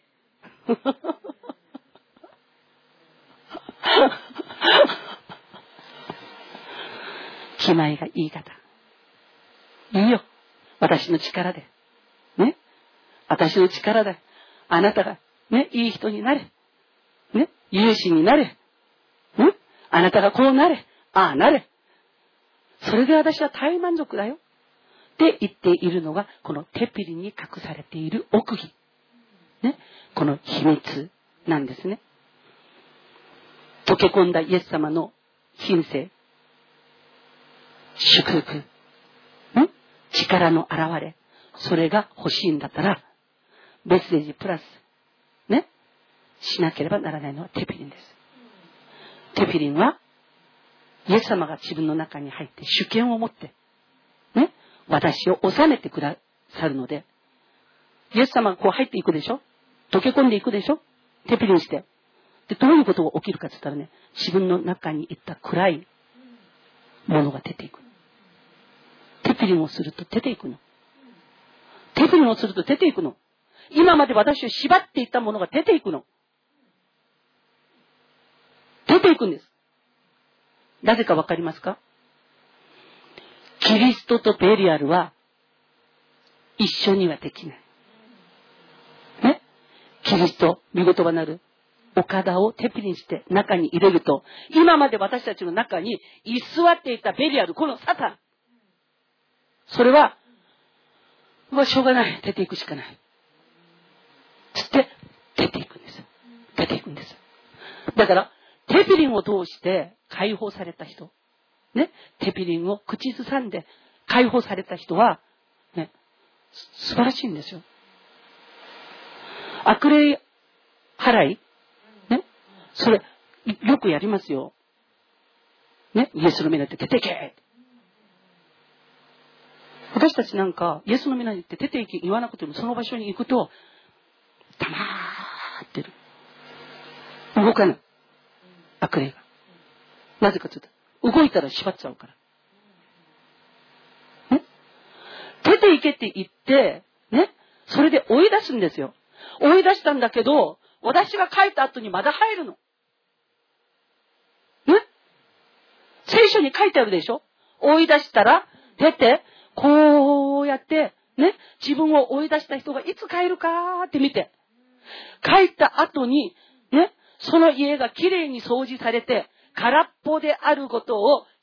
気前がいい方。いいよ。私の力で。ね。私の力で。あなたが、ね、いい人になれ。ね。勇士になれ。ね。あなたがこうなれ。ああなれ。それで私は大満足だよ。って言っているのが、このテピリに隠されている奥義。ね。この秘密なんですね。溶け込んだイエス様の品性。祝福。ん？力の現れ。それが欲しいんだったら、メッセージプラス、ね。しなければならないのはテピリンです。テピリンは、イエス様が自分の中に入って主権を持って、ね。私を治めてくださるので、イエス様がこう入っていくでしょ？溶け込んでいくでしょ？テピリンして。で、どういうことが起きるかって言ったらね、自分の中にいった暗いものが出ていく。テピリンをすると出ていくの。テピリンをすると出ていくの。今まで私を縛っていたものが出ていくの。出ていくんです。なぜかわかりますか？キリストとベリアルは一緒にはできない。ね？キリスト、御言葉なる岡田をテピリにして中に入れると、今まで私たちの中に居座っていたベリアル、このサタン。それは、うわ、しょうがない。出ていくしかない。つって、出ていくんです。出ていくんです。だから、テピリンを通して解放された人。ね。テピリンを口ずさんで解放された人は、ね。素晴らしいんですよ。悪霊払いね。それ、よくやりますよ。ね。イエスの目にって出てけ。私たちなんか、イエスの目にって出ていけ言わなくても、その場所に行くと、黙ってる。動かない。悪霊が。なぜかというと、動いたら縛っちゃうから。ね。出ていけって言って、ね。それで追い出すんですよ。追い出したんだけど、私が書いた後にまだ入るの。ね。聖書に書いてあるでしょ？追い出したら、出て、こうやって、ね。自分を追い出した人がいつ帰るかーって見て、帰った後に、ね。その家がきれいに掃除されて、空っぽであることを知って、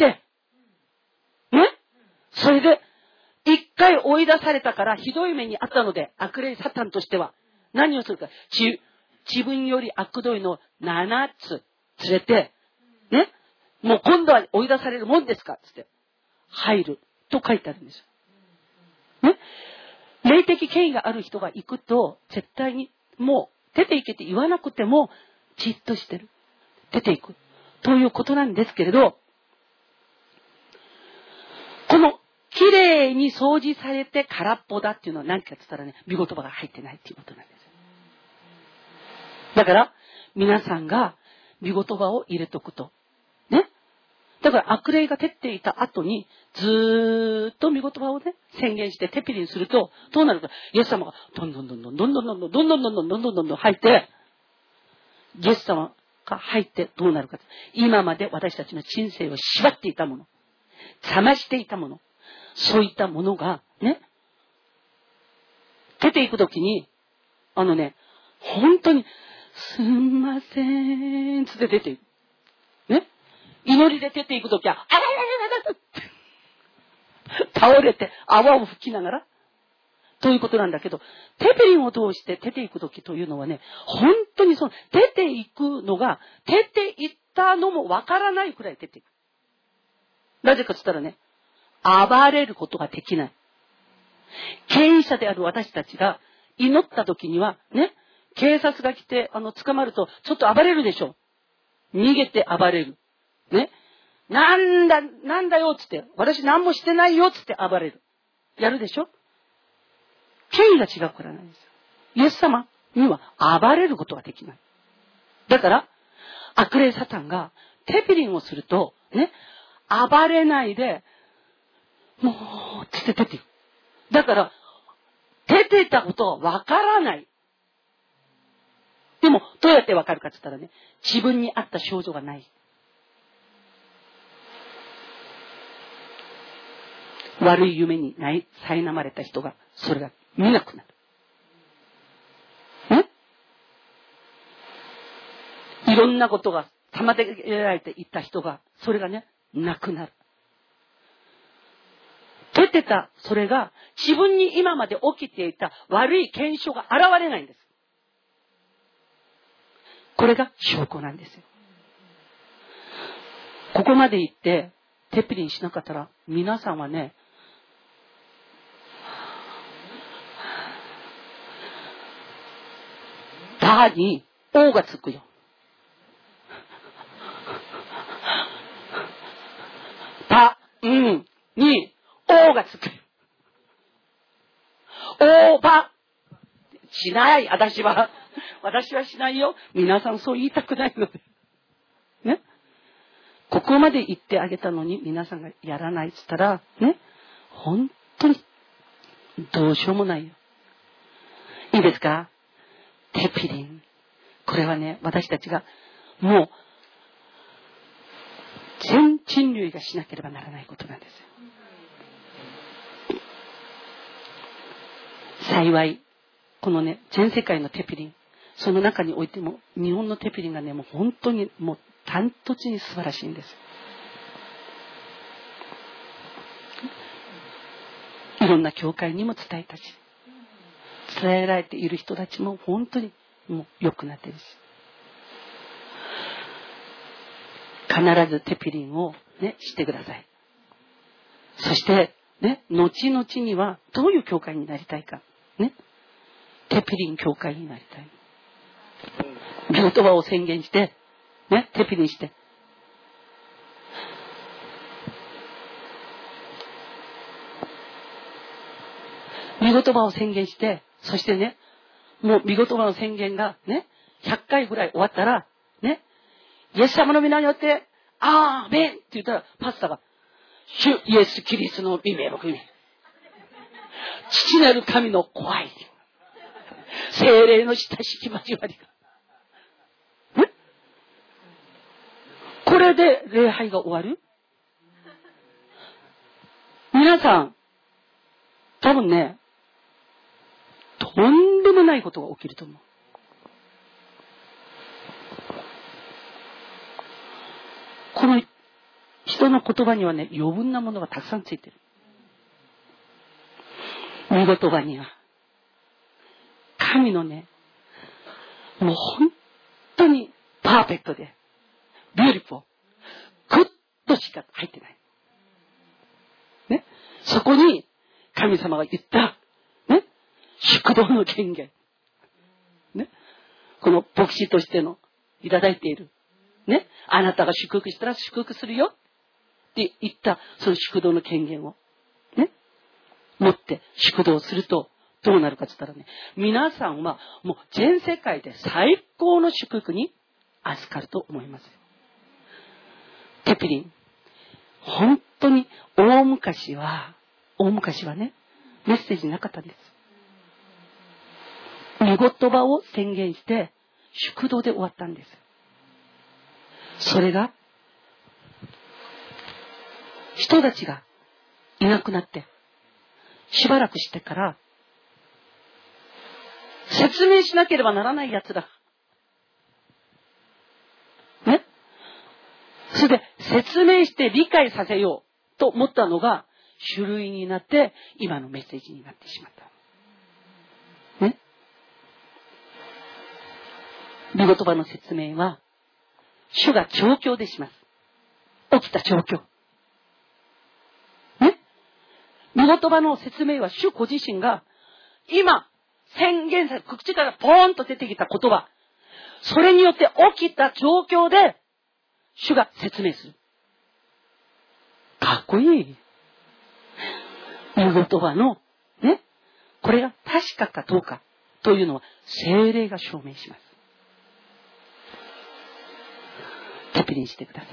ね。それで、一回追い出されたからひどい目にあったので、悪霊サタンとしては、何をするか、ち自分より悪どいのななつ連れて、ね。もう今度は追い出されるもんですかつって。 入ると書いてあるんですよ。ね。霊的権威がある人が行くと、絶対にもう出て行けって言わなくても、じっとしてる。出て行く。ということなんですけれど、この綺麗に掃除されて空っぽだっていうのは何かって言ったらね、御言葉が入ってないっていうことなんです。だから、皆さんが御言葉を入れとくと。ね。だから悪霊が照っていた後に、ずーっと御言葉をね、宣言してテピリにすると、どうなるか、イエス様がどんどんどんどんどんどんどんどんどんどんどんどんどんどんどんどん入って、イエス様が入ってどうなるか。今まで私たちの人生を縛っていたもの、冷ましていたもの、そういったものが、ね、出ていくときに、あのね、本当に、すんません、つって出ていく。ね。祈りで出ていくときは、あらららららって倒れて泡を吹きながら、ということなんだけど、テペリンを通して出ていくときというのはね、本当にその、出ていくのが、出ていったのもわからないくらい出ていく。なぜかつったらね、暴れることができない。権威者である私たちが祈ったときには、ね、警察が来て、あの、捕まると、ちょっと暴れるでしょ。逃げて暴れる。ね。なんだ、なんだよ、つって。私何もしてないよ、つって暴れる。やるでしょ。権威が違うからなんですよ。イエス様には暴れることができない。だから、悪霊サタンがテピリンをすると、ね、暴れないで、もう、つって出ていく。だから、出ていたことはわからない。でも、どうやってわかるかって言ったらね、自分に合った症状がない。悪い夢に苛まれた人が、それが見なくなる。ね？いろんなことが妨げられていった人が、それがね、なくなる。出てた、それが、自分に今まで起きていた悪い現象が現れないんです。これが証拠なんですよ。ここまで行って、テピリンしなかったら、皆さんはね、ダーに王がつくよ。ダ、うん、に王がつくよ。王ば、しない、私は。私はしないよ。皆さんそう言いたくないので。ね。ここまで言ってあげたのに皆さんがやらないって言ったら、ね。本当に、どうしようもないよ。いいですか？テピリン。これはね、私たちが、もう、全人類がしなければならないことなんですよ。幸い、このね、全世界のテピリン、その中においても、日本のテピリンがね、もう本当にもうダントツに素晴らしいんです。いろんな教会にも伝えたし、伝えられている人たちも本当にもう良くなっているし、必ずテピリンをね、してください。そしてね、後々にはどういう教会になりたいかね、テピリン教会になりたい。御言葉を宣言して、ね、テピリンして。御言葉を宣言して、そしてね、もう御言葉の宣言がね、ひゃっかいぐらい終わったら、ね、イエス様の皆によって、アーメンって言ったら、パスタが、主イエス・キリストの御名僕に、父なる神の怖い、聖霊の親しき交わりが。ね、これで礼拝が終わる？皆さん、多分ね、とんでもないことが起きると思う。この人の言葉にはね、余分なものがたくさんついてる。御言葉には、神のね、もう本当にパーフェクトで、ビューティフォー、グッドしか入ってない。 そこに神様が言った、ね、祝祷の権限。ね。この牧師としてのいただいている。ね。あなたが祝福したら祝福するよ。って言った、その祝祷の権限を、ね。持って祝祷すると、どうなるかって言ったらね、皆さんはもう全世界で最高の祝福に預かると思います。テピリン。本当に大昔は、大昔はね、メッセージなかったんです。御言葉を宣言して、祝祷で終わったんです。それが、人たちがいなくなって、しばらくしてから、説明しなければならないやつだ。ね。それで説明して理解させようと思ったのが種類になって今のメッセージになってしまった。ね。御言葉の説明は主が状況でします。起きた状況。ね。御言葉の説明は主ご自身が今宣言され、口からポーンと出てきた言葉。それによって起きた状況で、主が説明する。かっこいい。御言葉の、ね、これが確かかどうかというのは、聖霊が証明します。確認してください。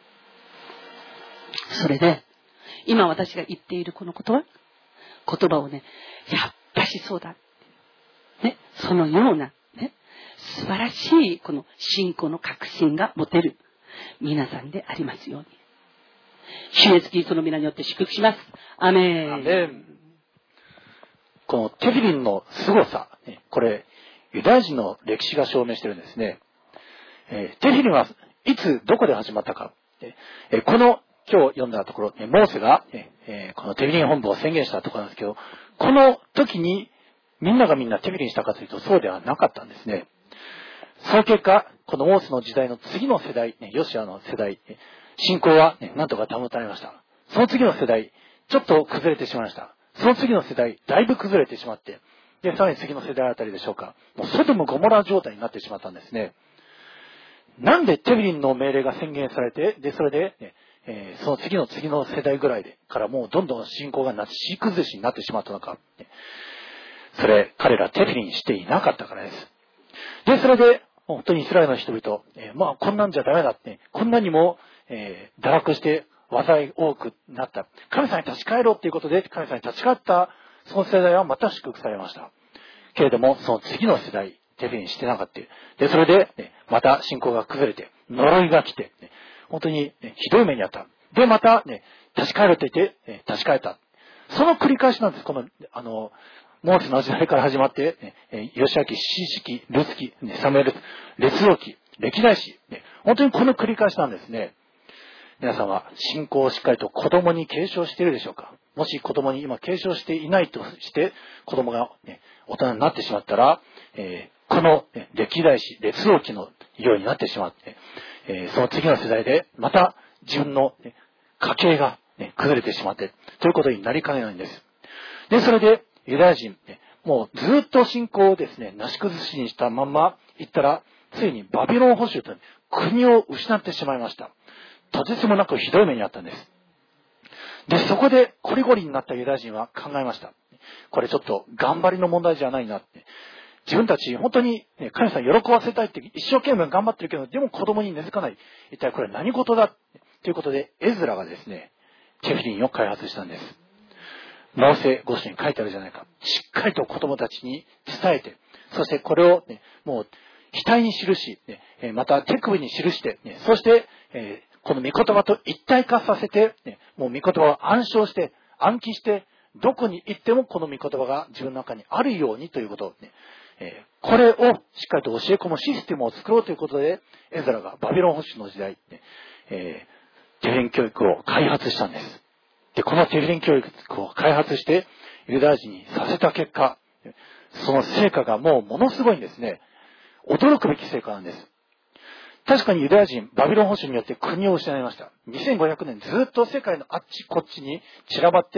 それで、今私が言っているこの言葉、言葉をね、やっぱしそうだ。ね、そのような、ね、素晴らしいこの信仰の確信が持てる皆さんでありますように。主イエスキリストの皆によって祝福します。アメン。 アメン。このテフィリンの凄さ、これユダヤ人の歴史が証明しているんですね。えー、テフィリンはいつどこで始まったか。えー、この今日読んだところ、モーセが、えー、このテフィリン本部を宣言したところなんですけど、この時にみんながみんなテフィリンしたかというとそうではなかったんですね。その結果、このモーセの時代の次の世代、ね、ヨシアの世代、信仰は、ね、なんとか保たれました。その次の世代、ちょっと崩れてしまいました。その次の世代、だいぶ崩れてしまって、で、さらに次の世代あたりでしょうか、もうソドムゴモラ状態になってしまったんですね。なんでテフィリンの命令が宣言されて、で、それで、ねえー、その次の次の世代ぐらいでからもうどんどん信仰がなし崩しになってしまったのか。ね、それ、彼らテフィリンしていなかったからです。で、それで、本当にイスラエルの人々、えー、まあ、こんなんじゃダメだって、こんなにも、えー、堕落して、災い多くなった。神様に立ち返ろうということで、神様に立ち返った、その世代はまた祝福されました。けれども、その次の世代、テフィリンしてなかった。で、それで、ね、また信仰が崩れて、呪いが来て、ね、本当に、ね、ひどい目にあった。で、また、ね、立ち返ると言って、ね、立ち返った。その繰り返しなんです。この、あの、モーセの時代から始まって、ね、ヨシア記、シシ記、ルツ記、ね、サムエル、列王記、歴代史、ね、本当にこの繰り返しなんですね。皆さんは信仰をしっかりと子供に継承しているでしょうか。もし子供に今継承していないとして、子供が、ね、大人になってしまったら、えー、この、ね、歴代史、列王記のようになってしまって、えー、その次の世代でまた自分の、ね、家系が、ね、崩れてしまって、ということになりかねないんです。で、それで、ユダヤ人、ね、もうずっと信仰をですね、なし崩しにしたまんま行ったら、ついにバビロン捕囚と国を失ってしまいました。とてつもなくひどい目にあったんです。で、そこでコリゴリになったユダヤ人は考えました。これちょっと頑張りの問題じゃないなって。自分たち本当に、ね、神様喜ばせたいって一生懸命頑張ってるけど、でも子供に根付かない。一体これ何事だということで、エズラがですね、テフィリンを開発したんです。モーセ五書に書いてあるじゃないか。しっかりと子供たちに伝えて、そしてこれを、ね、もう額に記し、ね、また手首に記して、ね、そして、えー、この御言葉と一体化させて、ね、もう御言葉を暗唱して、暗記して、どこに行ってもこの御言葉が自分の中にあるようにということを、ね、えー、これをしっかりと教え込むシステムを作ろうということで、エズラがバビロン捕囚の時代、ねえー、テフィリン教育を開発したんです。で、このテフィリン教育を開発して、ユダヤ人にさせた結果、その成果がもうものすごいんですね。驚くべき成果なんです。確かにユダヤ人、バビロン捕囚によって国を失いました。にせんごひゃくねんずっと世界のあっちこっちに散らばって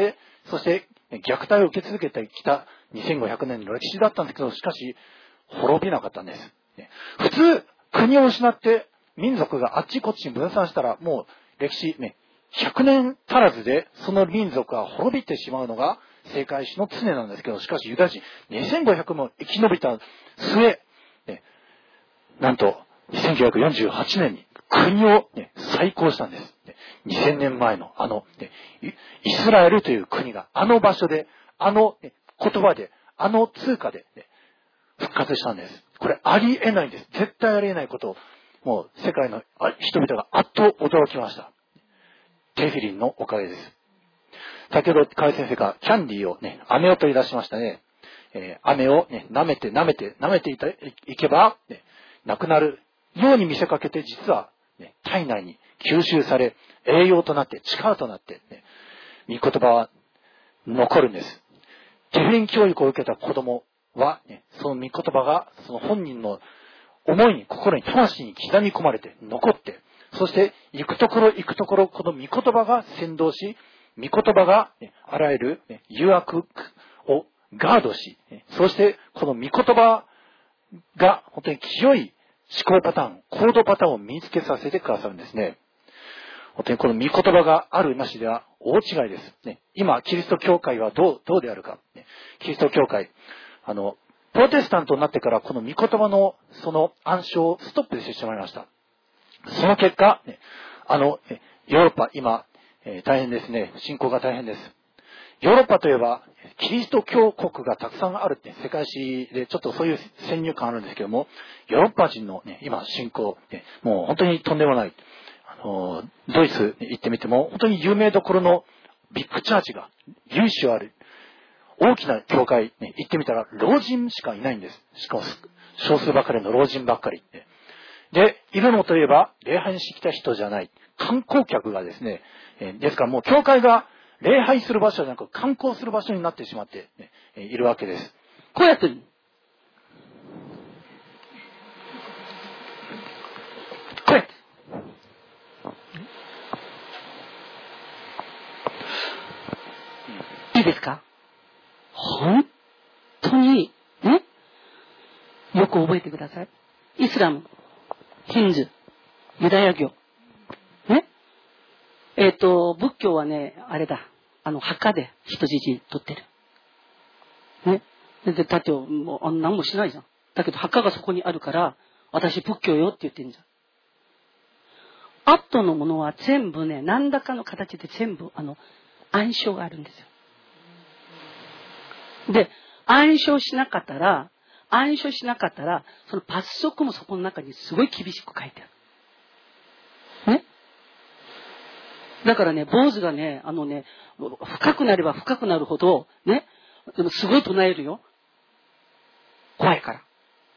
そして虐待を受け続けてきたにせんごひゃくねんの歴史だったんですけど、しかし滅びなかったんです。普通、国を失って民族があっちこっちに分散したら、もう歴史ね、ひゃくねん足らずでその民族が滅びてしまうのが政界史の常なんですけど、しかしユダヤ人にせんごひゃくも生き延びた末、ね、なんとせんきゅうひゃくよんじゅうはちねんに国を、ね、再興したんです。にせんねんまえのあの、ね、イスラエルという国があの場所で、あの、ね、言葉で、あの通貨で、ね、復活したんです。これありえないんです。絶対ありえないことを、もう世界の人々があっと驚きました。テフィリンのおかげです。先ほど河合先生がキャンディーをね、飴を取り出しましたね。えー、飴をね、舐めて舐めて舐めていたいけば、ね、なくなるように見せかけて、実は、ね、体内に吸収され、栄養となって力となって、ね、御言葉は残るんです。テフィリン教育を受けた子供は、ね、その御言葉がその本人の思いに、心に、魂に刻み込まれて残って、そして行くところ行くところ、この御言葉が先導し、御言葉が、ね、あらゆる、ね、誘惑をガードし、ね、そしてこの御言葉が本当に清い思考パターン、行動パターンを身につけさせてくださるんですね。本当にこの御言葉があるなしでは大違いです。ね、今、キリスト教会はどう、どうであるか。ね、キリスト教会、あの、プロテスタントになってからこの御言葉のその暗唱をストップしてしまいました。その結果、ね、あの、ヨーロッパ、今、えー、大変ですね。信仰が大変です。ヨーロッパといえば、キリスト教国がたくさんあるって、世界史でちょっとそういう先入観あるんですけども、ヨーロッパ人の、ね、今、信仰、ね、もう本当にとんでもない。あの、ドイツに行ってみても、本当に有名どころのビッグチャーチが、由緒ある、大きな教会、ね、行ってみたら、老人しかいないんです。しかも、少数ばかりの老人ばっかり。ね、で、いるのといえば、礼拝にしてきた人じゃない。観光客がですね、えー、ですからもう教会が礼拝する場所じゃなく観光する場所になってしまって、ね、えー、いるわけです。 こうやってる。こうやって。いいですか？本当に、ね、よく覚えてください。イスラム、ヒンズ、ユダヤ教。ね。えっと、仏教はね、あれだ。あの、墓で人質取ってる。ね。で、だってもう、あ何もしないじゃん。だけど墓がそこにあるから、私仏教よって言ってんじゃん。後のものは全部ね、何らかの形で全部、あの、暗唱があるんですよ。で、暗唱しなかったら、暗唱しなかったら、その罰則もそこの中にすごい厳しく書いてある。ね。だからね、坊主がね、あのね、深くなれば深くなるほど、ね、でもすごい唱えるよ。怖いから。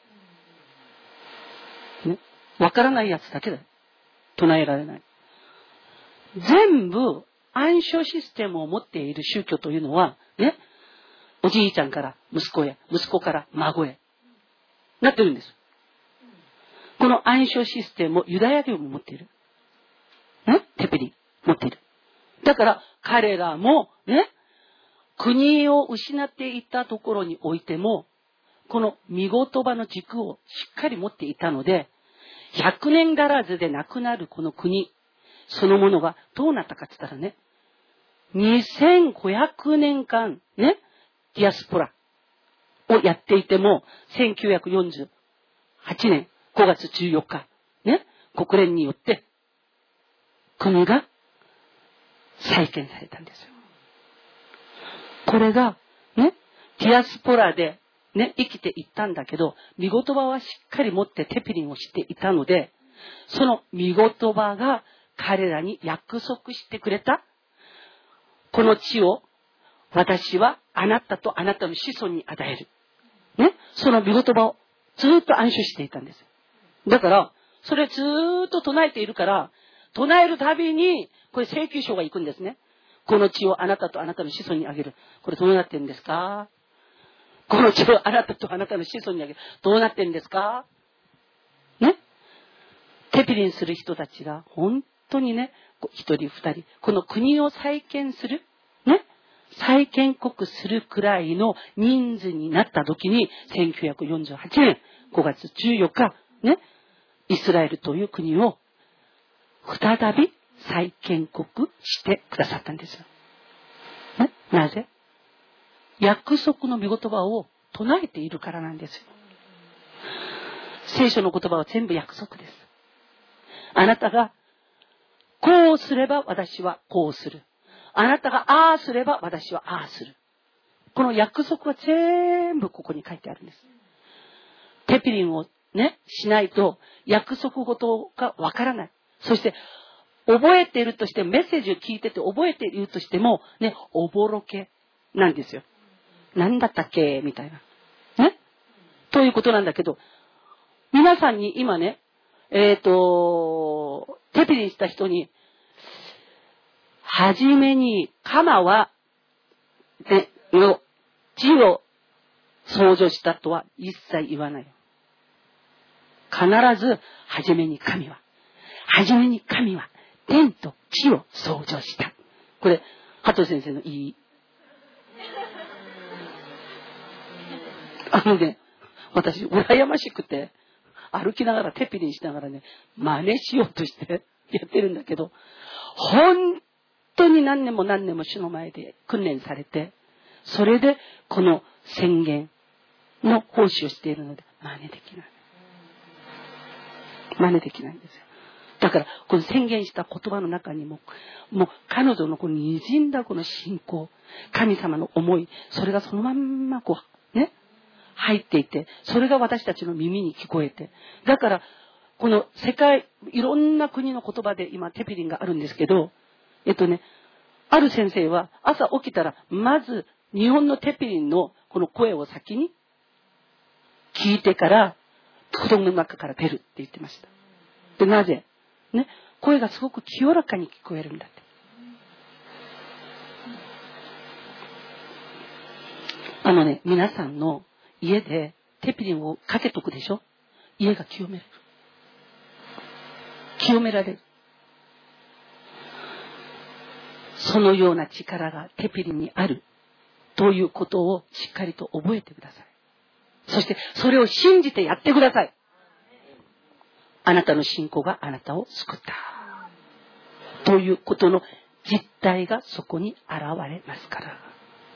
ね。わからないやつだけだよ。唱えられない。全部暗唱システムを持っている宗教というのは、ね、おじいちゃんから息子へ、息子から孫へ、なってるんです。この暗唱システムをユダヤ教も持っている。ね、テペリ持っている。だから彼らもね、国を失っていたところにおいても、この御言葉の軸をしっかり持っていたので、ひゃくねん足らずでなくなるこの国そのものがどうなったかって言ったらね、にせんごひゃくねんかんね、ディアスポラをやっていても、せんきゅうひゃくよんじゅうはちねんごがつじゅうよっか、ね、国連によって国が再建されたんですよ。これがね、ディアスポラでね、生きていったんだけど、御言葉はしっかり持ってテピリンをしていたので、その御言葉が彼らに約束してくれた、この地を私はあなたとあなたの子孫に与える。ね、その御言葉をずっと暗唱していたんです。だから、それずっと唱えているから、唱えるたびに、これ請求書が行くんですね。この地をあなたとあなたの子孫にあげる。これどうなってるんですか？この地をあなたとあなたの子孫にあげる。どうなってるんですか？ね。テピリンする人たちが本当にね、一人二人、この国を再建する、ね、 再建国するくらいの人数になった時に、せんきゅうひゃくよんじゅうはちねんごがつじゅうよっか、ね、イスラエルという国を再び再建国してくださったんですよ。ね、なぜ？約束の御言葉を唱えているからなんですよ。聖書の言葉は全部約束です。あなたがこうすれば私はこうする。あなたがああすれば私はああする。この約束は全部ここに書いてあるんです。テピリンをね、しないと約束事がわからない。そして覚えているとしてメッセージを聞いてて覚えているとしてもね、おぼろけなんですよ。なんだったっけみたいな。ね。ということなんだけど、皆さんに今ね、えっと、テピリンした人に、はじめに、鎌は、ね、の地を創造したとは一切言わない。必ず、はじめに神は。はじめに神は、天と地を創造した。これ、加藤先生の言い。あのね、私、羨ましくて、歩きながら、テピリンしながらね、真似しようとしてやってるんだけど、本当に何年も何年も主の前で訓練されて、それでこの宣言の奉仕をしているので、真似できない。真似できないんですよ。だから、この宣言した言葉の中にも、もう彼女のこの滲んだこの信仰、神様の思い、それがそのまんまこう、ね、入っていて、それが私たちの耳に聞こえて、だから、この世界、いろんな国の言葉で今テピリンがあるんですけど、えっとね、ある先生は朝起きたら、まず日本のテピリンのこの声を先に聞いてから、子供の中から出るって言ってました。で、なぜ？ね、声がすごく清らかに聞こえるんだって。あのね、皆さんの家でテピリンをかけとくでしょ？家が清める。清められる。そのような力がテピリンにあるということをしっかりと覚えてください。そしてそれを信じてやってください。あなたの信仰があなたを救ったということの実態がそこに現れますから。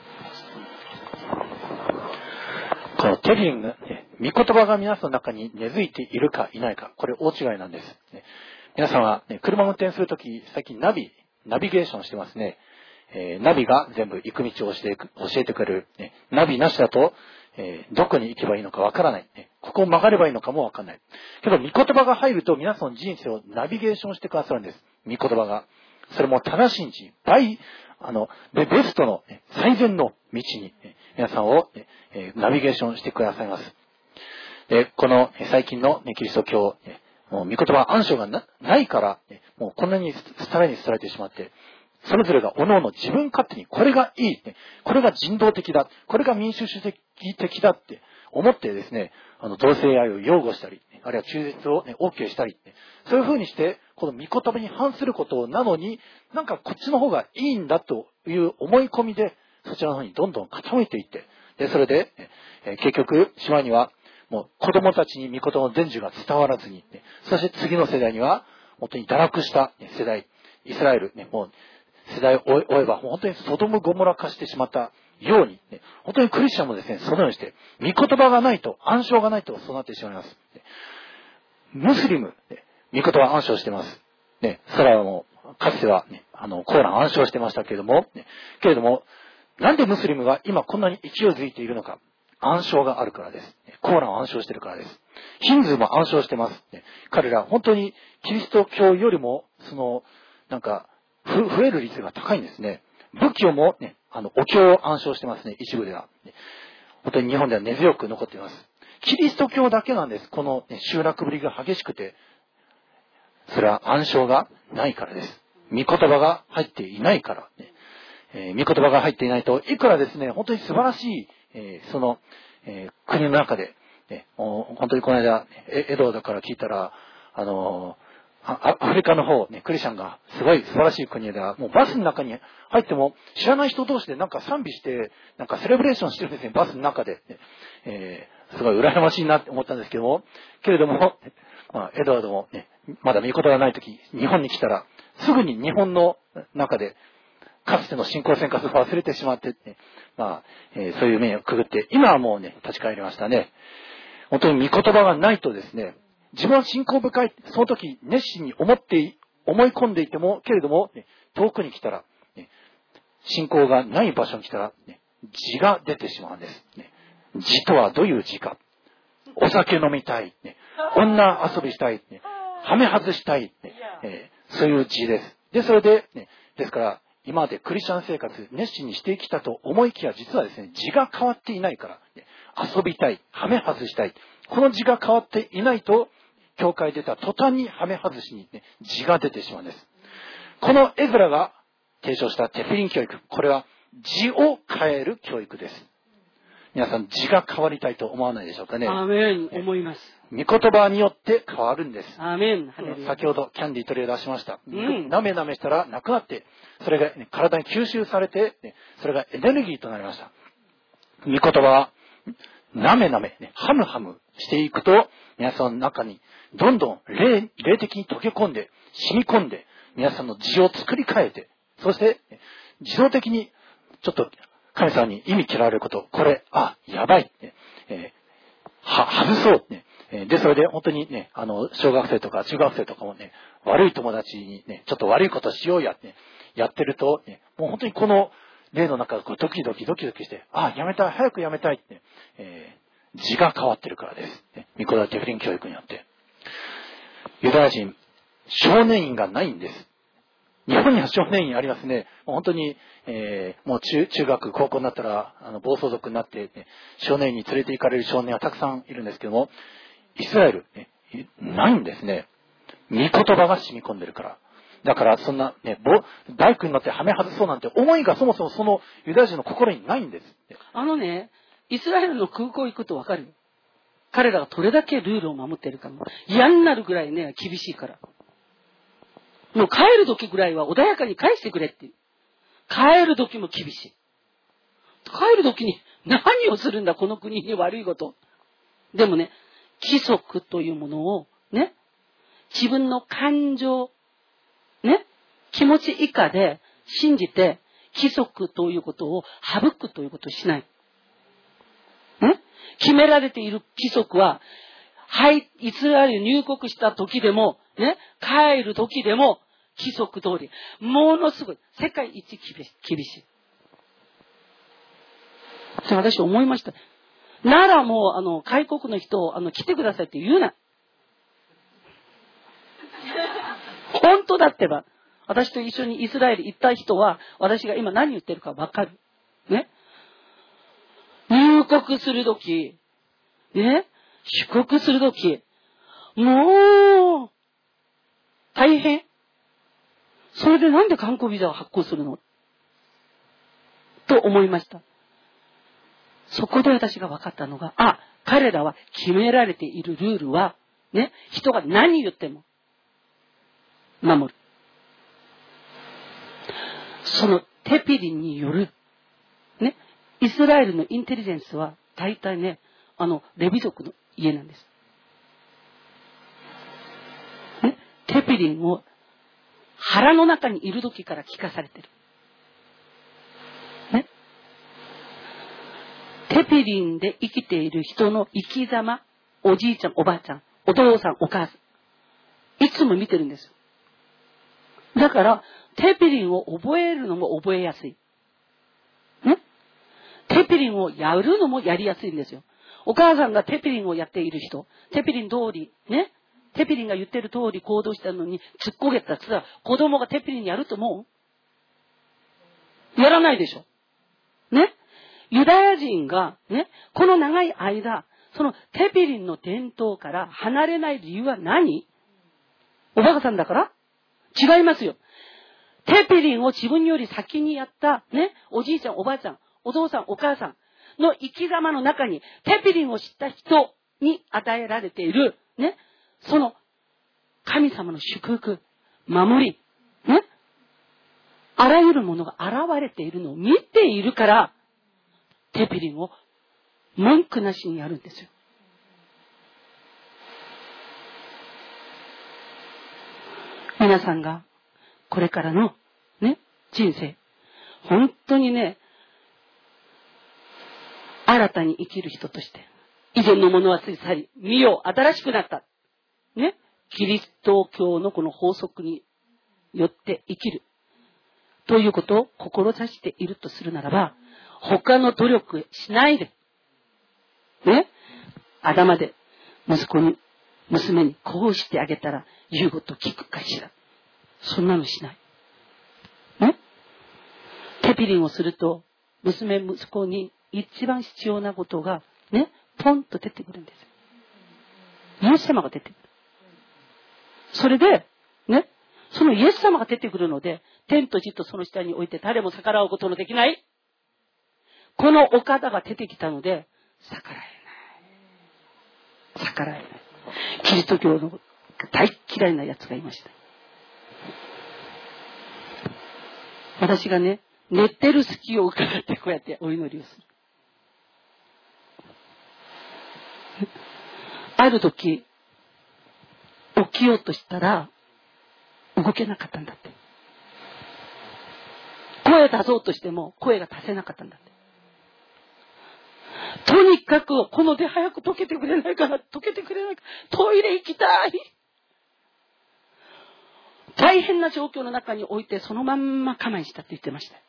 このテピリンが、ね、御言葉が皆さんの中に根付いているかいないか、これ大違いなんです。ね、皆さんは、ね、車を運転するとき、最近ナビ、ナビゲーションしてますね。えー、ナビが全部行く道を教えて教えてくれる。ね、ナビなしだと、えー、どこに行けばいいのかわからない、ね。ここを曲がればいいのかもわからない。けど、御言葉が入ると皆さんの人生をナビゲーションしてくださるんです。御言葉が。それも正しい道、倍、あの、ベストの最善の道に、皆さんを、えー、ナビゲーションしてくださいます。で、この最近の、ね、キリスト教、もう御言葉暗唱が な, ないから、もうこんなにさらにされてしまって、それぞれが各々自分勝手にこれがいい、これが人道的だ、これが民主主義的だって思ってですね、あの同性愛を擁護したり、あるいは中絶を、ね、OK したり、そういう風にして、この御言葉に反することなのに、なんかこっちの方がいいんだという思い込みで、そちらの方にどんどん傾いていって、で、それで、え結局、島には、もう子供たちに御言葉の伝授が伝わらずに、ね、そして次の世代には、本当に堕落した、ね、世代、イスラエル、ね、もう世代を追えば、本当にソドムゴモラ化してしまったように、ね、本当にクリスチャンもですね、そのようにして、御言葉がないと、暗唱がないと、そうなってしまいます。ね、ムスリム、ね、御言葉暗唱してます。ね、それはもう、かつては、ね、あの、コーラン暗唱してましたけれども、ね、けれども、なんでムスリムが今こんなに勢いづいているのか。暗唱があるからです。コーランを暗唱しているからです。ヒンズーも暗唱してます。彼ら本当にキリスト教よりも、その、なんか、増える率が高いんですね。仏教もね、あの、お経を暗唱してますね、一部では。本当に日本では根強く残っています。キリスト教だけなんです。この、ね、集落ぶりが激しくて、それは暗唱がないからです。御言葉が入っていないから、ねえー、御言葉が入っていないと、いくらですね、本当に素晴らしい、えー、その、えー、国の中で、ね、本当にこの間、エドワードから聞いたら、あのー、 アフリカの方、ね、クリスチャンがすごい素晴らしい国では、もうバスの中に入っても知らない人同士でなんか賛美して、なんかセレブレーションしてるんですね、バスの中で。えー、すごい羨ましいなって思ったんですけども、けれども、まあ、エドワードもね、まだ見事がないとき、日本に来たら、すぐに日本の中で、かつての信仰生活を忘れてしまって、ね、まあ、えー、そういう面をくぐって、今はもうね、立ち返りましたね。本当に御言葉がないとですね、自分は信仰深い、その時熱心に思って、思い込んでいても、けれども、ね、遠くに来たら、ね、信仰がない場所に来たら、ね、字が出てしまうんです。ね、字とはどういう字か。お酒飲みたい、ね、女遊びしたい、ね、はめ外したい、ねえー、そういう字です。で、それで、ね、ですから、今までクリスチャン生活熱心にしてきたと思いきや、実はですね、字が変わっていないから、ね、遊びたい、はめ外したい。この字が変わっていないと、教会出た途端にはめ外しに、ね、字が出てしまうんです。このエズラが提唱したテフィリン教育、これは字を変える教育です。皆さん、字が変わりたいと思わないでしょうかね。 アーメン、思います。 御言葉によって変わるんです。 アーメン。 先ほどキャンディー取り出しました。 うん、 なめなめしたらなくなって、それが、ね、体に吸収されて、ね、それがエネルギーとなりました。御言葉は、なめなめ、ね、ハムハムしていくと、皆さんの中にどんどん 霊, 霊的に溶け込んで、染み込んで、皆さんの字を作り変えて、そして、自動的に、ちょっと、神様に意味嫌われること、これ、あ、やばい、ねえー、は、外そう、ね。で、それで本当にね、あの、小学生とか中学生とかもね、悪い友達にね、ちょっと悪いことしようやって、ね、やってると、ね、もう本当にこの霊の中がこうドキドキドキドキして、あ、やめたい、早くやめたいって、ねえー、字が変わってるからです。ね、御言葉テフィリン教育によって。ユダヤ人、少年院がないんです。日本には少年院ありますね。もう本当に、えー、もう 中, 中学、高校になったら、あの、暴走族になって、ね、少年院に連れて行かれる少年はたくさんいるんですけども、イスラエル、ね、ないんですね。御言葉が染み込んでるから。だから、そんな、ね、バイクに乗ってはめ外そうなんて思いがそもそもそのユダヤ人の心にないんです。 あのね、イスラエルの空港行くとわかる。彼らがどれだけルールを守ってるかも。嫌になるぐらいね、厳しいから。もう帰る時ぐらいは穏やかに返してくれっていう。帰る時も厳しい。帰る時に何をするんだ、この国に悪いこと。でもね、規則というものをね、自分の感情、ね、気持ち以下で信じて規則ということを省くということをしない。ね、決められている規則は、はい、イスラエルに入国した時でも、ね、帰る時でも、規則通り、ものすごい、世界一厳しい。私思いました。ならもう、あの、外国の人を、あの、来てくださいって言うな。本当だってば、私と一緒にイスラエル行った人は、私が今何言ってるかわかる。ね。入国するとき、ね。出国するとき、もう、大変。それでなんで観光ビザを発行するのと思いました。そこで私が分かったのが、あ、彼らは決められているルールは、ね、人が何言っても、守る。そのテピリンによる、ね、イスラエルのインテリジェンスは、大体ね、あの、レビ族の家なんです。ね、テピリンを腹の中にいる時から聞かされてる。ね。テピリンで生きている人の生き様、おじいちゃん、おばあちゃん、お父さん、お母さん、いつも見てるんですよ。だから、テピリンを覚えるのも覚えやすい。ね。テピリンをやるのもやりやすいんですよ。お母さんがテピリンをやっている人、テピリン通り、ね。テピリンが言ってる通り行動したのに突っこげたって言ったら、子供がテピリンやると思う？やらないでしょ。ね。ユダヤ人がね、この長い間、そのテピリンの伝統から離れない理由は何？おバカさんだから？違いますよ。テピリンを自分より先にやったね、おじいちゃん、おばあちゃん、お父さん、お母さんの生き様の中に、テピリンを知った人に与えられているね、その神様の祝福、守り、ね。あらゆるものが現れているのを見ているから、テピリンを文句なしにやるんですよ。皆さんがこれからのね、人生、本当にね、新たに生きる人として、以前のものは過ぎ去り、見よ、新しくなった。ね。キリスト教のこの法則によって生きる。ということを志しているとするならば、他の努力しないで、ね。頭で息子に、娘にこうしてあげたら言うこと聞くかしら。そんなのしない。ね。テピリンをすると、娘、息子に一番必要なことが、ね、ポンと出てくるんです。イエス様が出てくる。それで、ね、そのイエス様が出てくるので、天と地とその下に置いて誰も逆らうことのできない。このお方が出てきたので、逆らえない。逆らえない。キリスト教の大嫌いな奴がいました。私がね、寝てる隙を伺ってこうやってお祈りをする。ある時、起きようとしたら、動けなかったんだって。声出そうとしても、声が出せなかったんだって。とにかく、この手早く溶けてくれないかな、溶けてくれないか、トイレ行きたい。大変な状況の中に置いて、そのまんま我慢したって言ってました。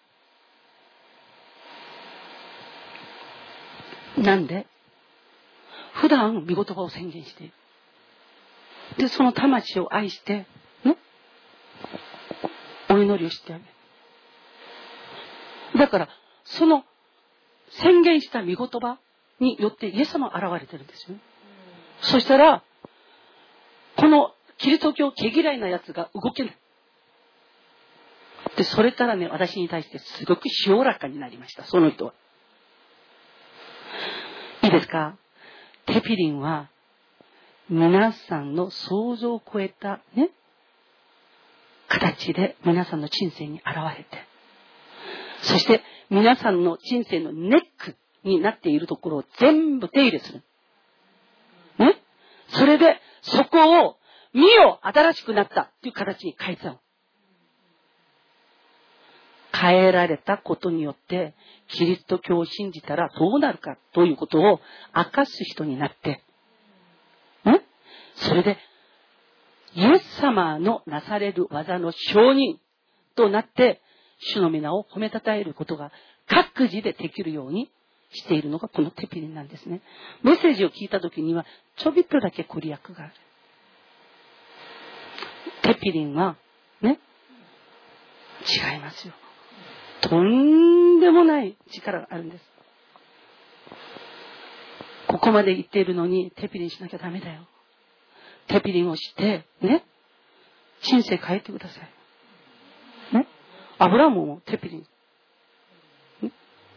なんで普段、御言葉を宣言している。で、その魂を愛して、ね、お祈りをしてあげる。だから、その宣言した御言葉によってイエス様が現れてるんですよね。そしたら、このキリスト教毛嫌いなやつが動けない。で、それからね、私に対してすごく清らかになりました、その人は。いいですか？テピリンは、皆さんの想像を超えたね、形で皆さんの人生に現れて、そして皆さんの人生のネックになっているところを全部手入れする。ね？それで、そこを、見よ、新しくなったっていう形に変えちゃう。変えられたことによって、キリスト教を信じたらどうなるかということを明かす人になって、ね？それで、イエス様のなされる技の証人となって、主の皆を褒めたたえることが各自でできるようにしているのがこのテピリンなんですね。メッセージを聞いたときには、ちょびっとだけご利益がある。テピリンは、ね、違いますよ。とんでもない力があるんです。ここまで言っているのに、テピリンしなきゃダメだよ。テピリンをして、ね、人生変えてください。ね、アブラムもテピリン。ね、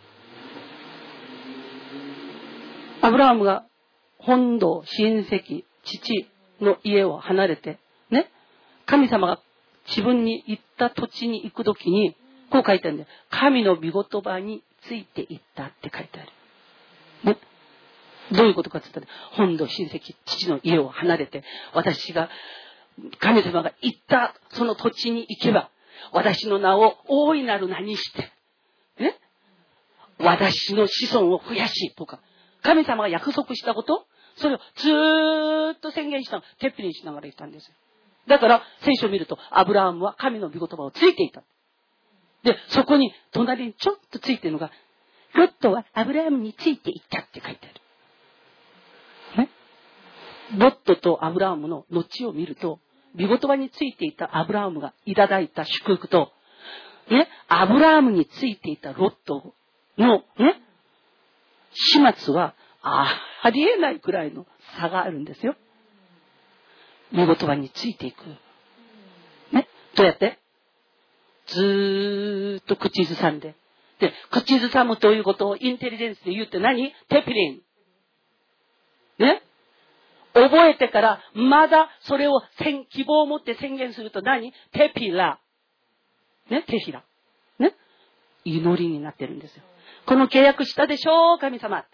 アブラムが本土、親戚、父の家を離れて、ね、神様が自分に行った土地に行くときに、こう書いてあるんで、神の御言葉について行ったって書いてある。ね。どういうことかって言ったら、本土、親戚、父の家を離れて、私が、神様が行ったその土地に行けば、私の名を大いなる名にして、ね。私の子孫を増やし、とか、神様が約束したこと、それをずーっと宣言したの、テピリンしながら言ったんですよ。だから、聖書を見ると、アブラハムは神の御言葉をついていた。で、そこに、隣にちょっとついてるのが、ロットはアブラハムについていったって書いてある。ね。ロットとアブラハムの後を見ると、御言葉についていたアブラハムがいただいた祝福と、ね、アブラハムについていたロットの、ね、始末は、ありえないくらいの差があるんですよ。御言葉についていく。ね。どうやって？ずーっと口ずさんで。で、口ずさむということをインテリジェンスで言うって何？テピリン。ね。 覚えてからまだそれを希望を持って宣言すると何？テピラ。ね、テヒラ。ね。祈りになってるんですよ。この契約したでしょう、神様って。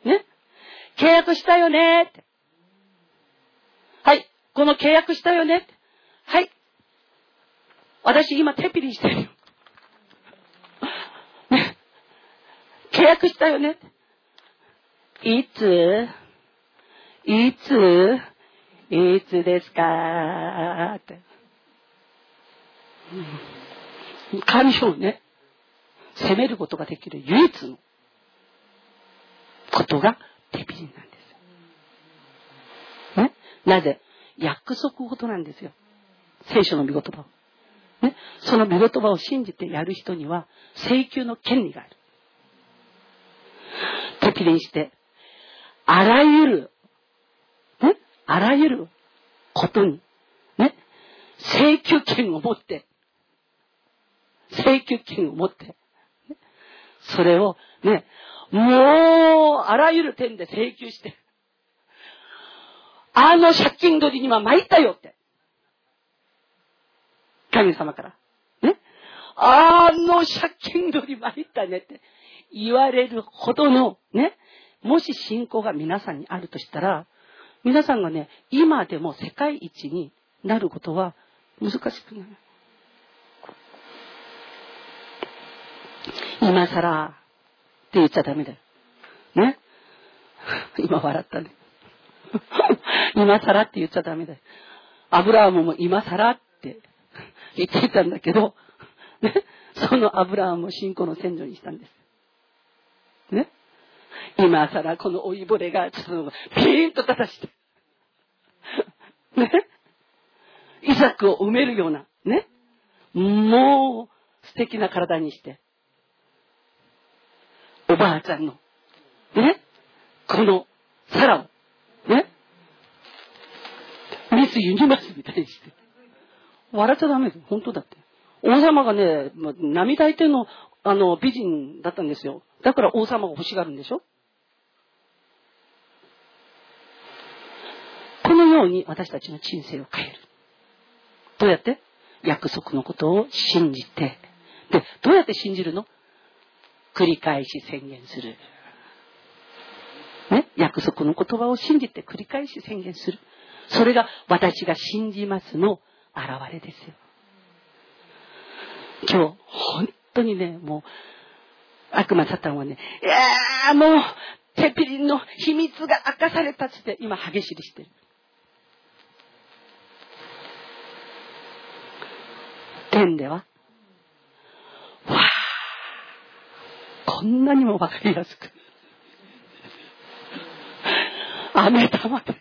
ね。契約したよねって。はい。この契約したよねって。はい。私今テピリしてるよ。ね。契約したよねって。いついついつですかって。うん、神をね、責めることができる唯一のことがテピリンなんです。ね。なぜ？約束事なんですよ。聖書の御言葉を。ね。その御言葉を信じてやる人には請求の権利がある。テピリンして、あらゆる、ね。あらゆることに、ね。請求権を持って、請求権を持って、ね、それをね、もうあらゆる点で請求して、あの借金取りには参ったよって、神様からね、あの借金取り参ったねって言われるほどのね、もし信仰が皆さんにあるとしたら、皆さんがね、今でも世界一になることは難しくない。今更って言っちゃダメだよ。ね。今笑ったね。今更って言っちゃダメだよ。アブラハムも今更って言っていたんだけど、ね。そのアブラハムを信仰の先祖にしたんです。ね。今更この老いぼれがちょっとピーンと立たして、ね。イサクを埋めるような、ね。もう素敵な体にして、おばあちゃんの、ね、このサラを、ね、ミスユニバースみたいにして。笑っちゃダメですよ。本当だって。王様がね、並大抵の、あの、美人だったんですよ。だから王様が欲しがるんでしょ。このように私たちの人生を変える。どうやって？約束のことを信じて。で、どうやって信じるの？繰り返し宣言する。ね、約束の言葉を信じて繰り返し宣言する。それが私が信じますの現れですよ。今日、本当にね、もう、悪魔サタンはね、いやーもう、テピリンの秘密が明かされたっつって今歯ぎしりしてる。天では、わー、こんなにもわかりやすく。飴玉で。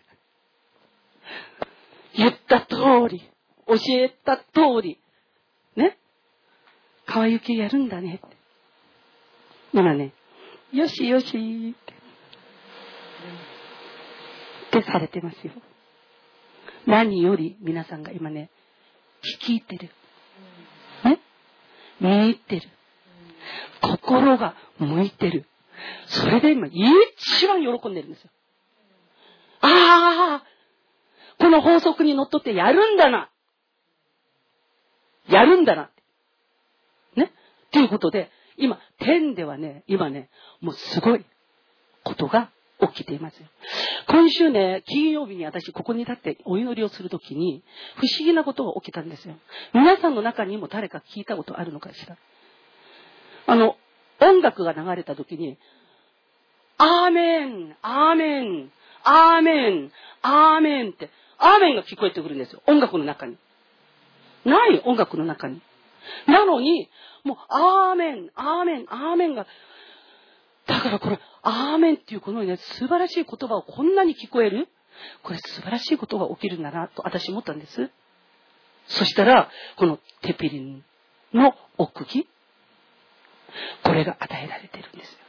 言った通り、教えた通り、ね。川行きやるんだねって。今ね、よしよしって、ってされてますよ。何より皆さんが今ね、聞き入ってる。ね。見入ってる。心が向いてる。それで今一番喜んでるんですよ。ああ、この法則にのっとってやるんだな。やるんだな。ね。ということで、今、天ではね、今ね、もうすごいことが起きていますよ。今週ね、金曜日に私ここに立ってお祈りをするときに、不思議なことが起きたんですよ。皆さんの中にも誰か聞いたことあるのかしら。あの、音楽が流れたときに、アーメン、アーメン、アーメン、アーメンって、アーメンが聞こえてくるんですよ。音楽の中に。ない音楽の中に。なのに、もう、アーメン、アーメン、アーメンが、だからこれ、アーメンっていうこのね、素晴らしい言葉をこんなに聞こえる？これ素晴らしいことが起きるんだな、と私思ったんです。そしたら、このテピリンの奥義、これが与えられてるんですよ。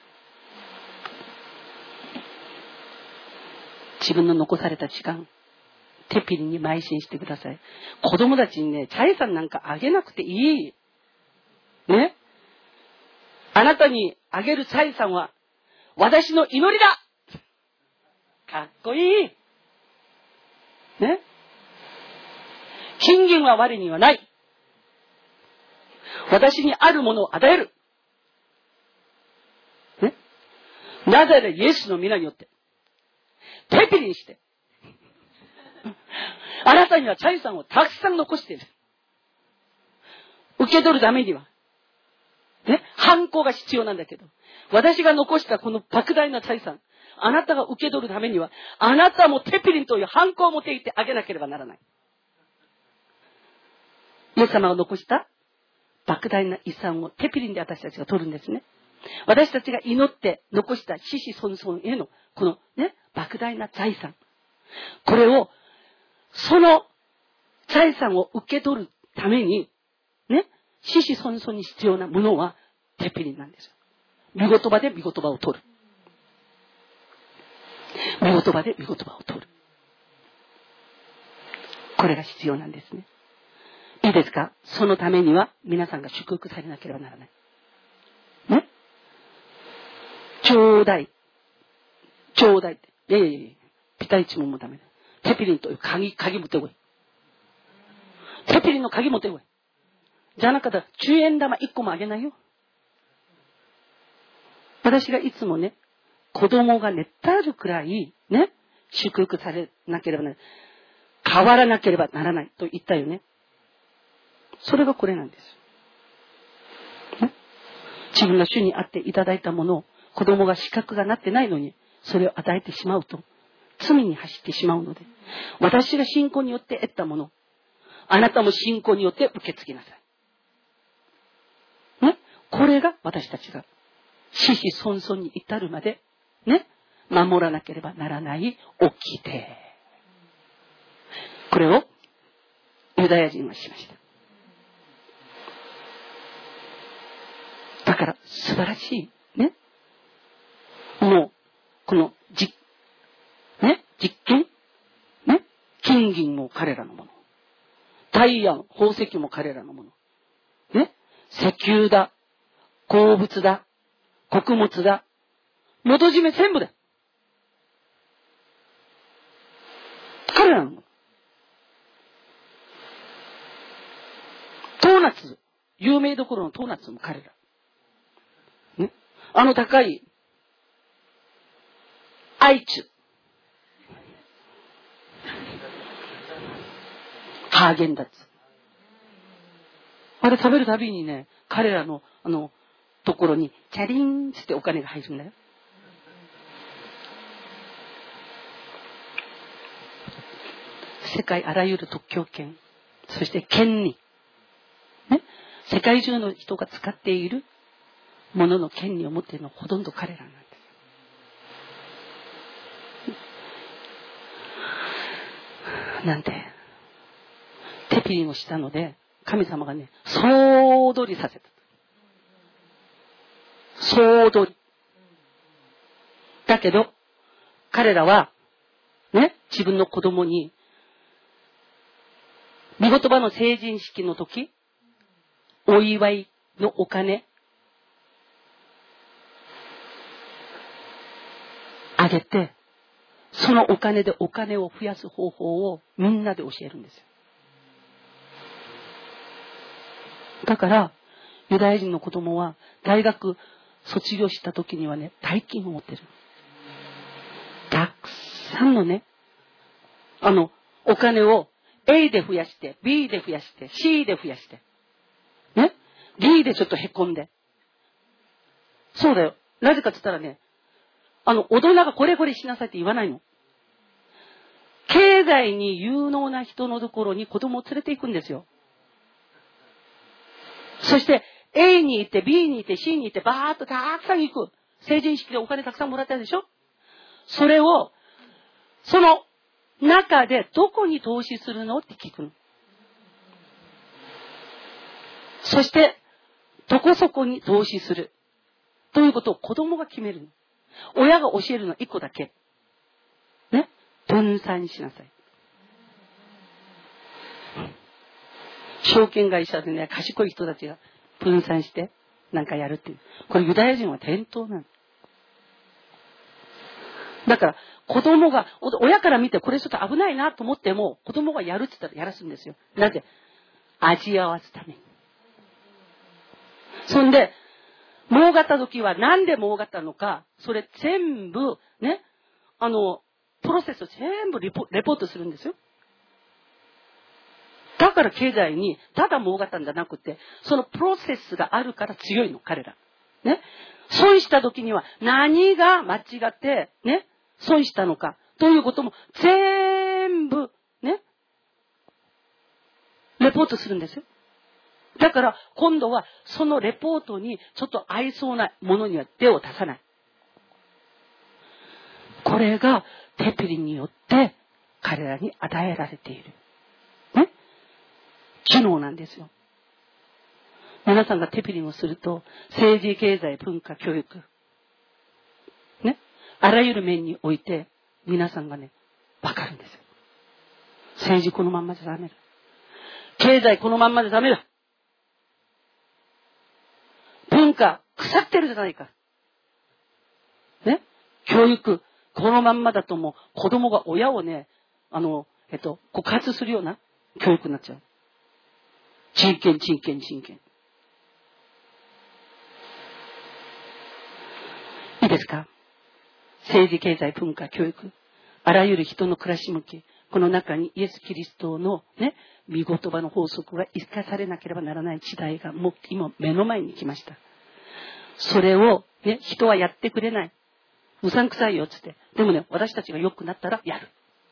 自分の残された時間、テピリンに邁進してください。子供たちにね、チャイさんなんかあげなくていい。ね。あなたにあげるチャイさんは、私の祈りだ。かっこいい。 ね。金銀は我にはない。私にあるものを与える。ね。なぜイエスの皆によって、テピリにして、あなたには財産をたくさん残している。受け取るためには、ね、反抗が必要なんだけど、私が残したこの莫大な財産、あなたが受け取るためには、あなたもテピリンという反抗を持っていってあげなければならない。イエス様が残した莫大な遺産をテピリンで私たちが取るんですね。私たちが祈って残した子々孫々へのこのね、莫大な財産。これを、その財産を受け取るために、ね、子々孫々に必要なものはテピリンなんですよ。御言葉で御言葉を取る。御言葉で御言葉を取る。これが必要なんですね。いいですか？そのためには皆さんが祝福されなければならない。ね？ちょうだい。ちょうだいって。いやいやいや、ピタ一文もダメだ。テピリンという鍵、鍵持ってこい。テピリンの鍵持ってこい。じゃなかったらじゅうえん玉いっこもあげないよ。私がいつもね、子供がねったるくらいね、祝福されなければならない。変わらなければならないと言ったよね。それがこれなんです。ね、自分が主にあっていただいたものを子供が資格がなってないのにそれを与えてしまうと罪に走ってしまうので、私が信仰によって得たもの、あなたも信仰によって受け継ぎなさい。ね、これが私たちが子々孫々に至るまでね、守らなければならない掟。これをユダヤ人はしました。だから素晴らしいね。もうこの実ね実験ね、金銀も彼らのもの、ダイヤの宝石も彼らのものね、石油だ、鉱物だ、穀物だ、元締め全部だ。彼らのもの。ドーナツ、有名どころのドーナツも彼ら。ね、あの高いアイチュ、ハーゲンダッツ。あれ食べるたびにね、彼らのあのところにチャリンってお金が入るんだよ。世界あらゆる特許権、そして権利、ね、世界中の人が使っているものの権利を持っているのはほとんど彼らなんです。なんてテピリンをしたので神様がね、総取りさせた。総取り。だけど彼らはね、自分の子供に御言葉の成人式の時、お祝いのお金あげて、そのお金でお金を増やす方法をみんなで教えるんですよ。だからユダヤ人の子供は大学卒業した時にはね、大金を持ってる。たくさんのね、あのお金を A で増やして B で増やして C で増やしてね、D でちょっとへこんで、そうだよ。なぜかって言ったらね、あの大人がこれこれしなさいって言わないの。経済に有能な人のところに子供を連れて行くんですよ。そして A に行って B に行って C に行ってバーッとたくさん行く。成人式でお金たくさんもらったでしょ。それをその中でどこに投資するのって聞くの。そしてどこそこに投資するということを子供が決めるの。親が教えるのは一個だけね、分散しなさい。証券会社でね、賢い人たちが分散してなんかやるっていう、これユダヤ人は伝統なのだから子供が、親から見てこれちょっと危ないなと思っても、子供がやるって言ったらやらすんですよ。なぜ？味合わすために。そんで、もうがった時はなんでもうがったのか、それ全部、ね、あの、プロセスを全部レポ、レポートするんですよ。だから経済に、ただもうがったんじゃなくて、そのプロセスがあるから強いの、彼ら。ね。損した時には何が間違って、ね、損したのか、ということも全部、ね、レポートするんですよ。だから今度はそのレポートにちょっと合いそうなものには手を出さない。これがテピリによって彼らに与えられている。ね。機能なんですよ。皆さんがテピリをすると、政治、経済、文化、教育。ね。あらゆる面において皆さんがね、わかるんですよ。政治このまんまじゃダメだ。経済このまんまじゃダメだ。文化、腐ってるじゃないか。ね。教育、このまんまだともう子供が親をね、あの、えっと、告発するような教育になっちゃう。人権、人権、人権。いいですか？政治、経済、文化、教育。あらゆる人の暮らし向き。この中にイエス・キリストのね、御言葉の法則が生かされなければならない時代がもう今目の前に来ました。それをね、人はやってくれない。うさんくさいよっつって。でもね、私たちが良くなったらやる。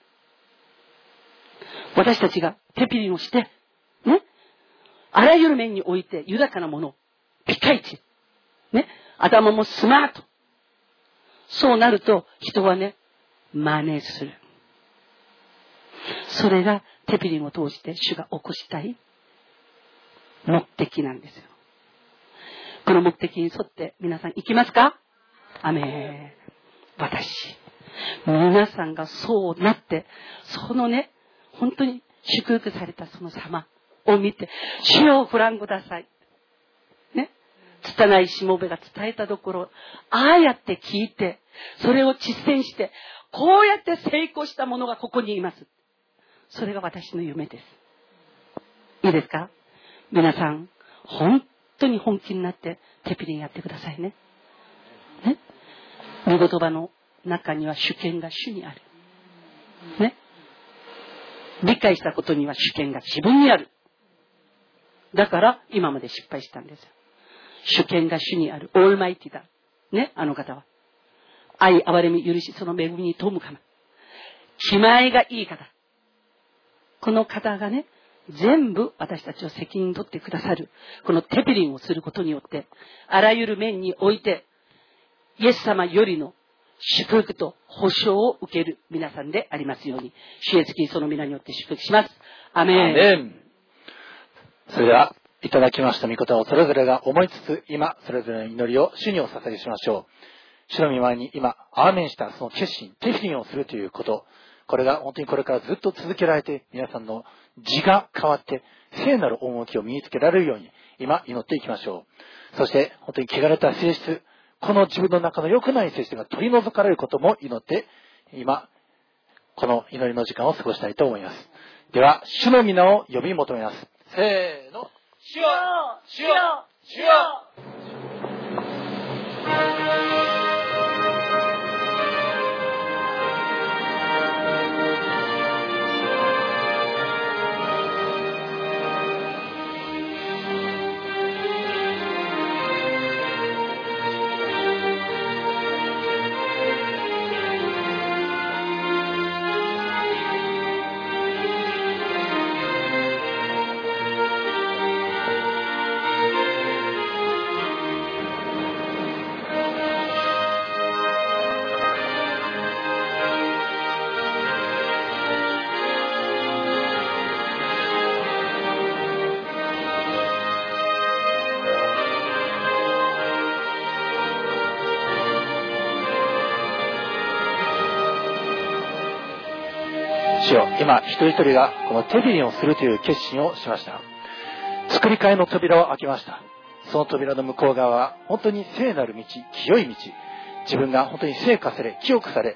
私たちがテピリをして、ね、あらゆる面において豊かなもの、ピカイチ。ね、頭もスマート。そうなると人はね、真似する。それがテピリンを通して主が起こしたい目的なんですよ。この目的に沿って皆さん行きますか？アメン。私。皆さんがそうなって、そのね、本当に祝福されたその様を見て、主よご覧ください。ね。拙いしもべが伝えたところ、ああやって聞いて、それを実践して、こうやって成功した者がここにいます。それが私の夢です。いいですか？皆さん、本当に本気になってテピリンやってくださいね。ね。御言葉の中には主権が主にある。ね。理解したことには主権が自分にある。だから今まで失敗したんですよ。主権が主にある。オールマイティだ。ね、あの方は。愛、憐れみ、許し、その恵みに富むかな。気前がいい方。この方がね、全部私たちを責任取ってくださる。このテピリンをすることによって、あらゆる面において、イエス様よりの祝福と保証を受ける皆さんでありますように、主イエスキリストの皆によって祝福します。アメン。 アメン。それでは、いただきました御言葉をそれぞれが思いつつ、今、それぞれの祈りを主にお捧げしましょう。主の御前に今、アーメンしたその決心、テフリンをするということ、これが本当にこれからずっと続けられて、皆さんの字が変わって、聖なる趣を身につけられるように、今、祈っていきましょう。そして、本当に汚れた性質、この自分の中の良くない性質が取り除かれることも祈って、今、この祈りの時間を過ごしたいと思います。では、主の皆を呼び求めます。せーの。主よ、主よ、主よ。主よ、今一人一人がこのテフリンをするという決心をしました。作り替えの扉を開けました。その扉の向こう側は本当に聖なる道、清い道、自分が本当に聖化され、清くされ、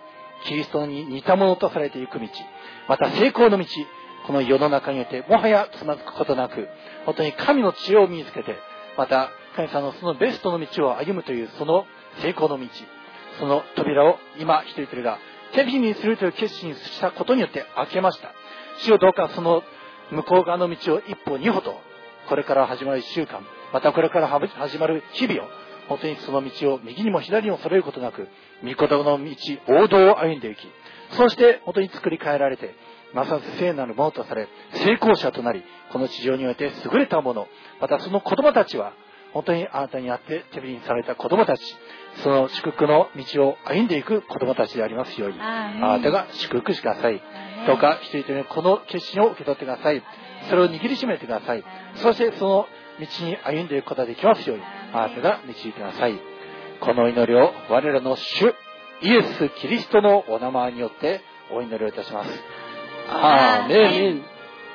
キリストに似たものとされていく道、また成功の道、この世の中においてもはやつまずくことなく、本当に神の知恵を身につけて、また神様のそのベストの道を歩むというその成功の道、その扉を今一人一人が手引きにするという決心したことによって開けました。主よ、どうかその向こう側の道を一歩二歩と、これから始まるいっしゅうかん、またこれから始まる日々を、本当にその道を右にも左にもそれることなく、御言葉の道、王道を歩んでいき、そして本当に作り変えられて、ますます聖なるものとされ、成功者となり、この地上において優れたもの、またその子供たちは、本当にあなたにあって手引きにされた子供たち、その祝福の道を歩んでいく子供たちでありますように、あなたが祝福してください。どうか一人一人にこの決心を受け取ってください。それを握りしめてください。そしてその道に歩んでいくことができますように、あなたが導いてください。この祈りを我らの主イエス・キリストのお名前によってお祈りをいたします。アーメン。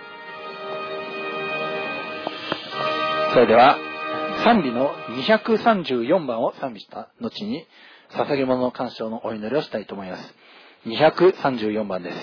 それでは賛美のにひゃくさんじゅうよんばんを賛美した後に捧げ物の感謝のお祈りをしたいと思います。にひゃくさんじゅうよんばんです。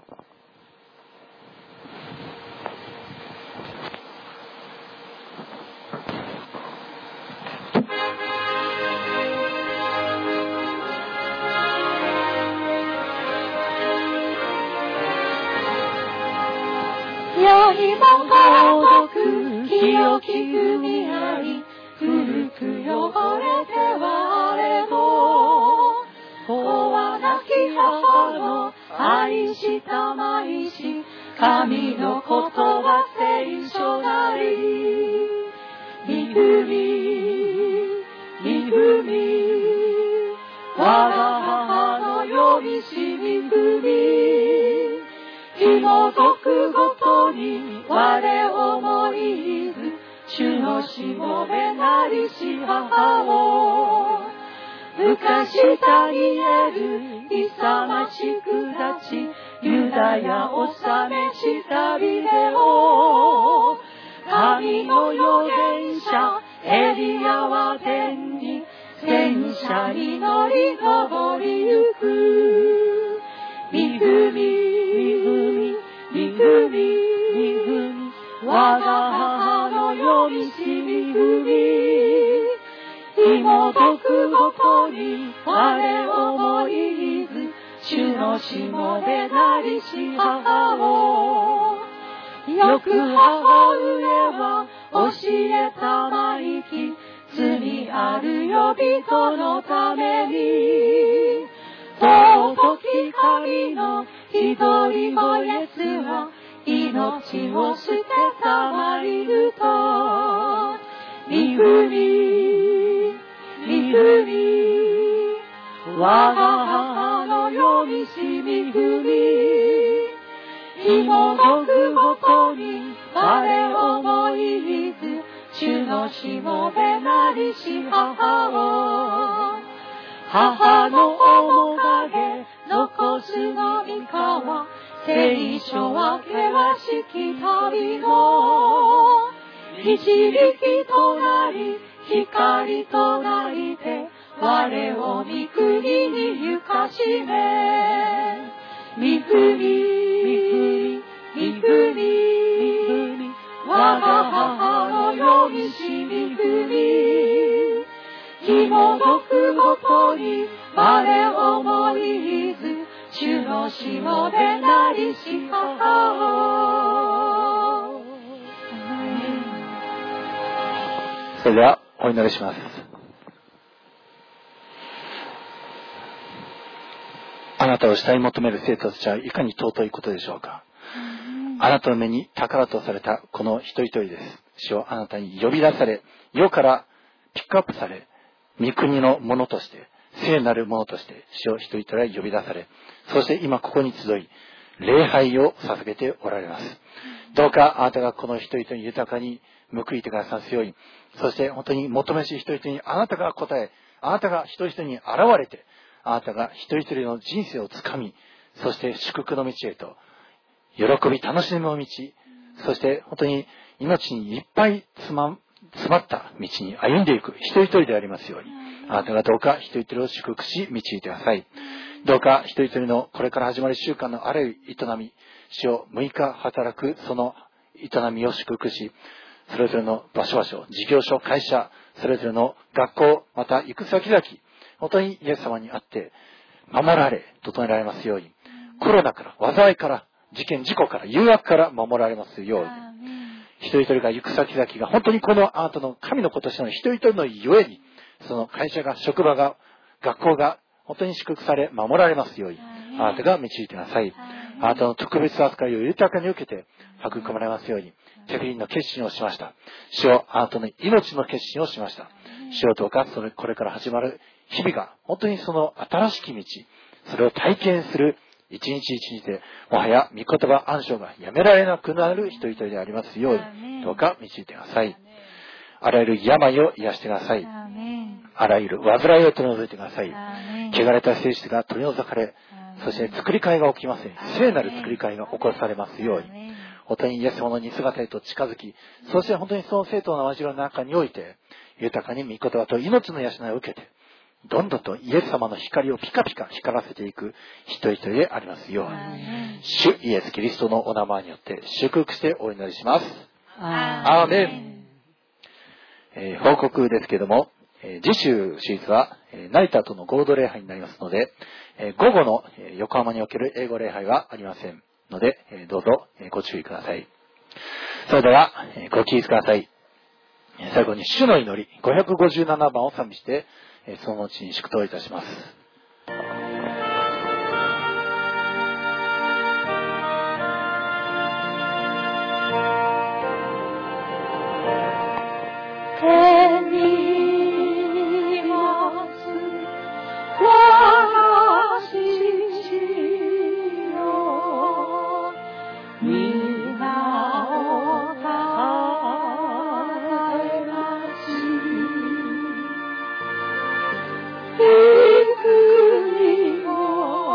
世にも届く清き海あり、古く汚れてはあれど、子は亡き母の愛したまいし、神の言葉聖書なり。恵み、恵み、我が母の呼びし恵み、紐解くごとに我思いず、主のしもべなりし母を、昔ダニエル勇ましく立ち、ユダヤ治めしたビデオ、神の預言者エリアは天に戦車に乗り登りゆく。恵み、恵み、恵み、恵み、我が母の呼びし恵み、紐解くごとに我思いず、主のしもべなりし母を、よく母上は教えたまいき、罪ある予備人のために、尊き神の一人子イエスは命を捨てたまいると、恵み、恵み、我が母の呼びし恵み、紐解くごとに我思いず、主のしもべなりし母を、母の面影残すのみかは、聖書は険しき旅の導きとなり、光となりて我を御国にゆかしめ。恵み、恵み、恵み、恵み、我が母の呼びし恵み、紐解くごとに我思いず、主のしもべなりし母を。 それではお祈りします。あなたを慕い求める生徒たちはいかに尊いことでしょうか。あなたの目に宝とされたこの一人一人です。主をあなたに呼び出され、世からピックアップされ、御国のものとして、聖なるものとして主を一人一人呼び出され、そして今ここに集い礼拝を捧げておられます。どうかあなたがこの一人一人に豊かに報いてくださるように、そして本当に求めし一人一人にあなたが答え、あなたが一人一人に現れて、あなたが一人一人の人生をつかみ、そして祝福の道へと喜び楽しみの道、そして本当に命にいっぱい詰ま詰まった道に歩んでいく一人一人でありますように、あなたがどうか一人一人を祝福し導いてください。 どうか一人一人のこれから始まるいっしゅうかんのあらゆる営み、主をむいか働くその営みを祝福し、それぞれの場所場所、事業所、会社、それぞれの学校、また行く先々、本当にイエス様にあって守られ、整えられますように、コロナから、災いから、事件、事故から、誘惑から守られますように、一人一人が行く先々が本当にこのあなたの神の子としての一人一人のゆえに、その会社が、職場が、学校が本当に祝福され、守られますように、あなたが導いてください。あなたの特別扱いを豊かに受けて育まれますように、テフリンの決心をしました。主よ、あなたの命の決心をしました。主よ、どうかそれこれから始まる日々が本当にその新しき道、それを体験する一日一日で、もはや御言葉暗唱がやめられなくなる一人一人でありますように、どうか導いてください。あらゆる病を癒してください。あらゆる患いを取り除いてください。汚れた性質が取り除かれ、そして作り変えが起きません。聖なる作り変えが起こされますように、本当にイエス様の似姿へと近づき、そして本当にその聖徒の交わりの中において、豊かに御言葉と命の養いを受けて、どんどんとイエス様の光をピカピカ光らせていく一人一人でありますように、主イエスキリストのお名前によって祝福してお祈りします。アーメン。えー、報告ですけれども、えー、次週手術は、えー、成田との合同礼拝になりますので、えー、午後の、えー、横浜における英語礼拝はありませんので、えー、どうぞ、えー、ご注意ください。それでは、えー、ご起立ください。最後に主の祈りごひゃくごじゅうななばんを賛美して、えー、その後に祝祷いたします。 天にいます私よ、皆をたえます幾にも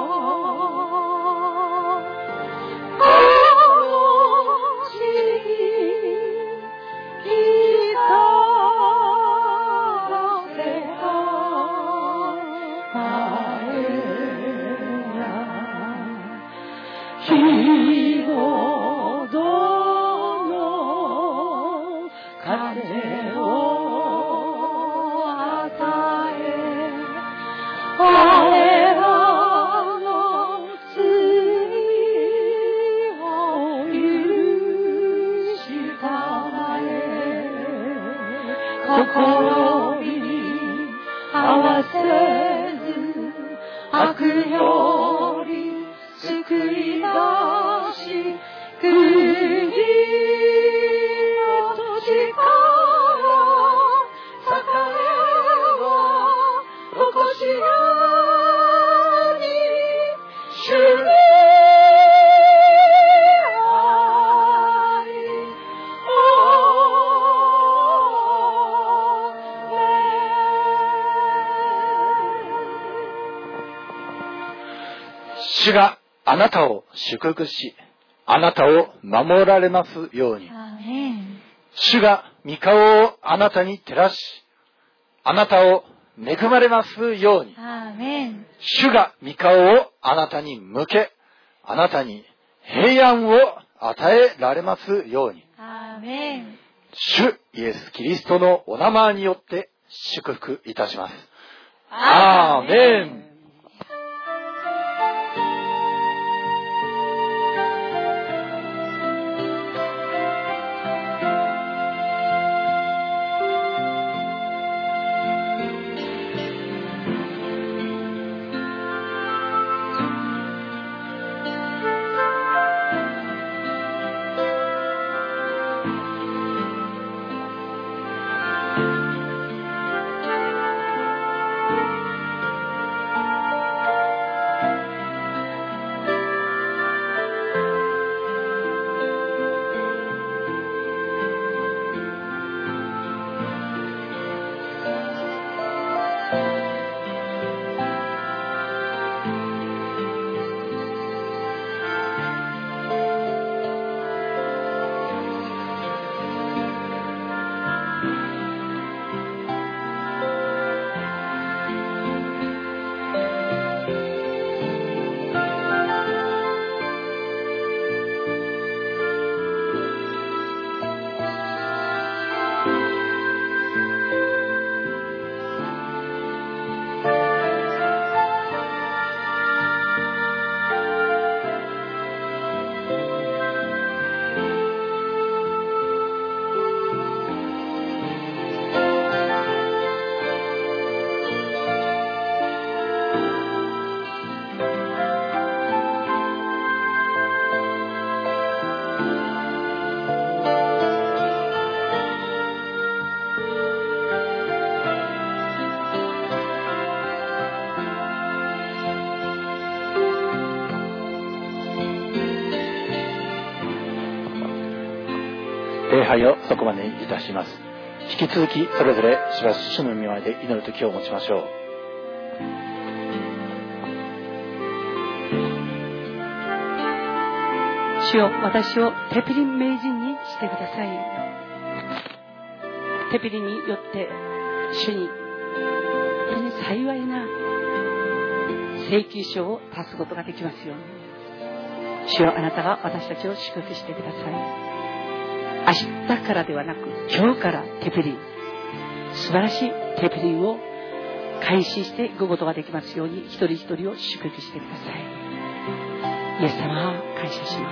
心に合わせず悪より救い出し国の力栄えを起こしように主に主があなたを祝福し、あなたを守られますように。主が御顔をあなたに照らし、あなたを恵まれますように。主が御顔をあなたに向け、あなたに平安を与えられますように。主イエス・キリストのお名前によって祝福いたします。アーメン。 礼拝をそこまでにいたします。引き続きそれぞれしばし主の御前で祈る時を持ちましょう。 主よ、私をテピリン名人にしてください。テピリンによって主に本当に幸いな請求書を足すことができますように。主よ、あなたが私たちを祝福してください。明日からではなく今日からテピリン、素晴らしいテピリンを開始していくことができますように、一人一人を祝福してください。イエス様、感謝します。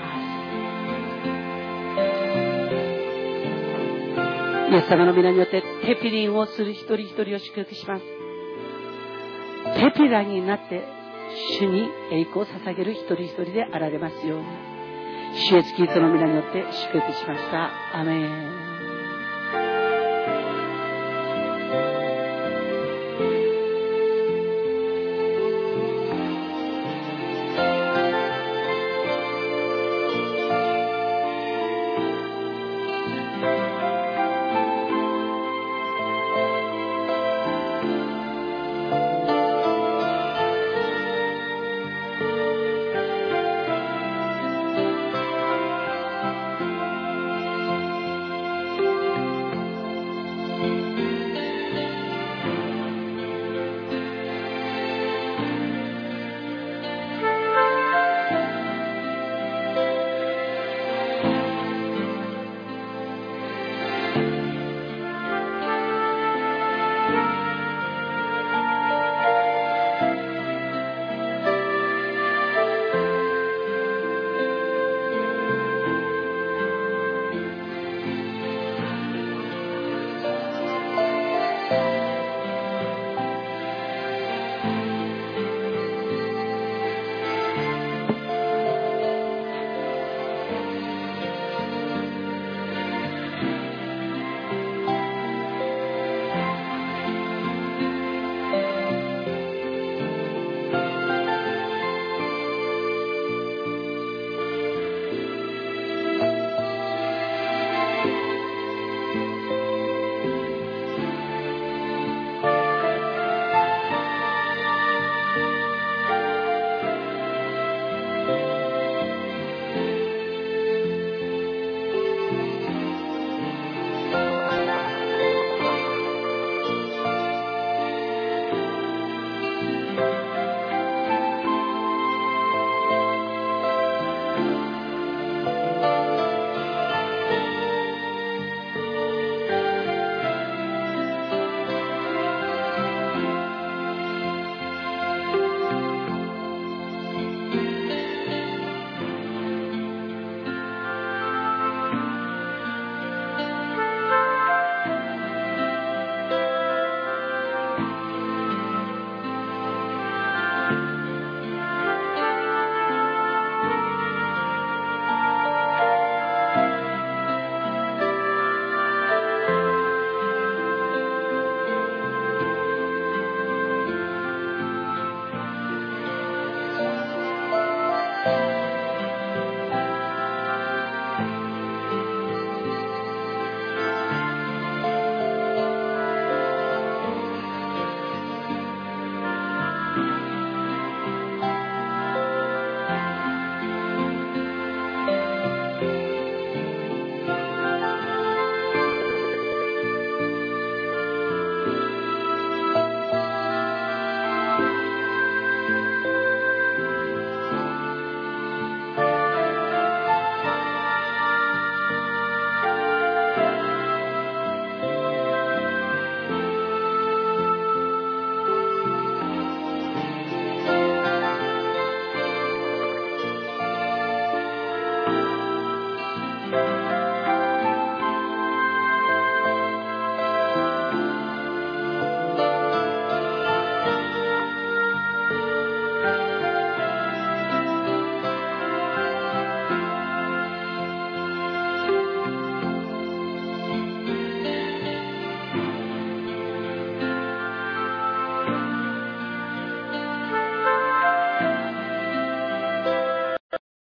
イエス様の皆によってテピリンをする一人一人を祝福します。テピラになって主に栄光を捧げる一人一人であられますように、主イエスキリストの皆によって祝福しました。アメン。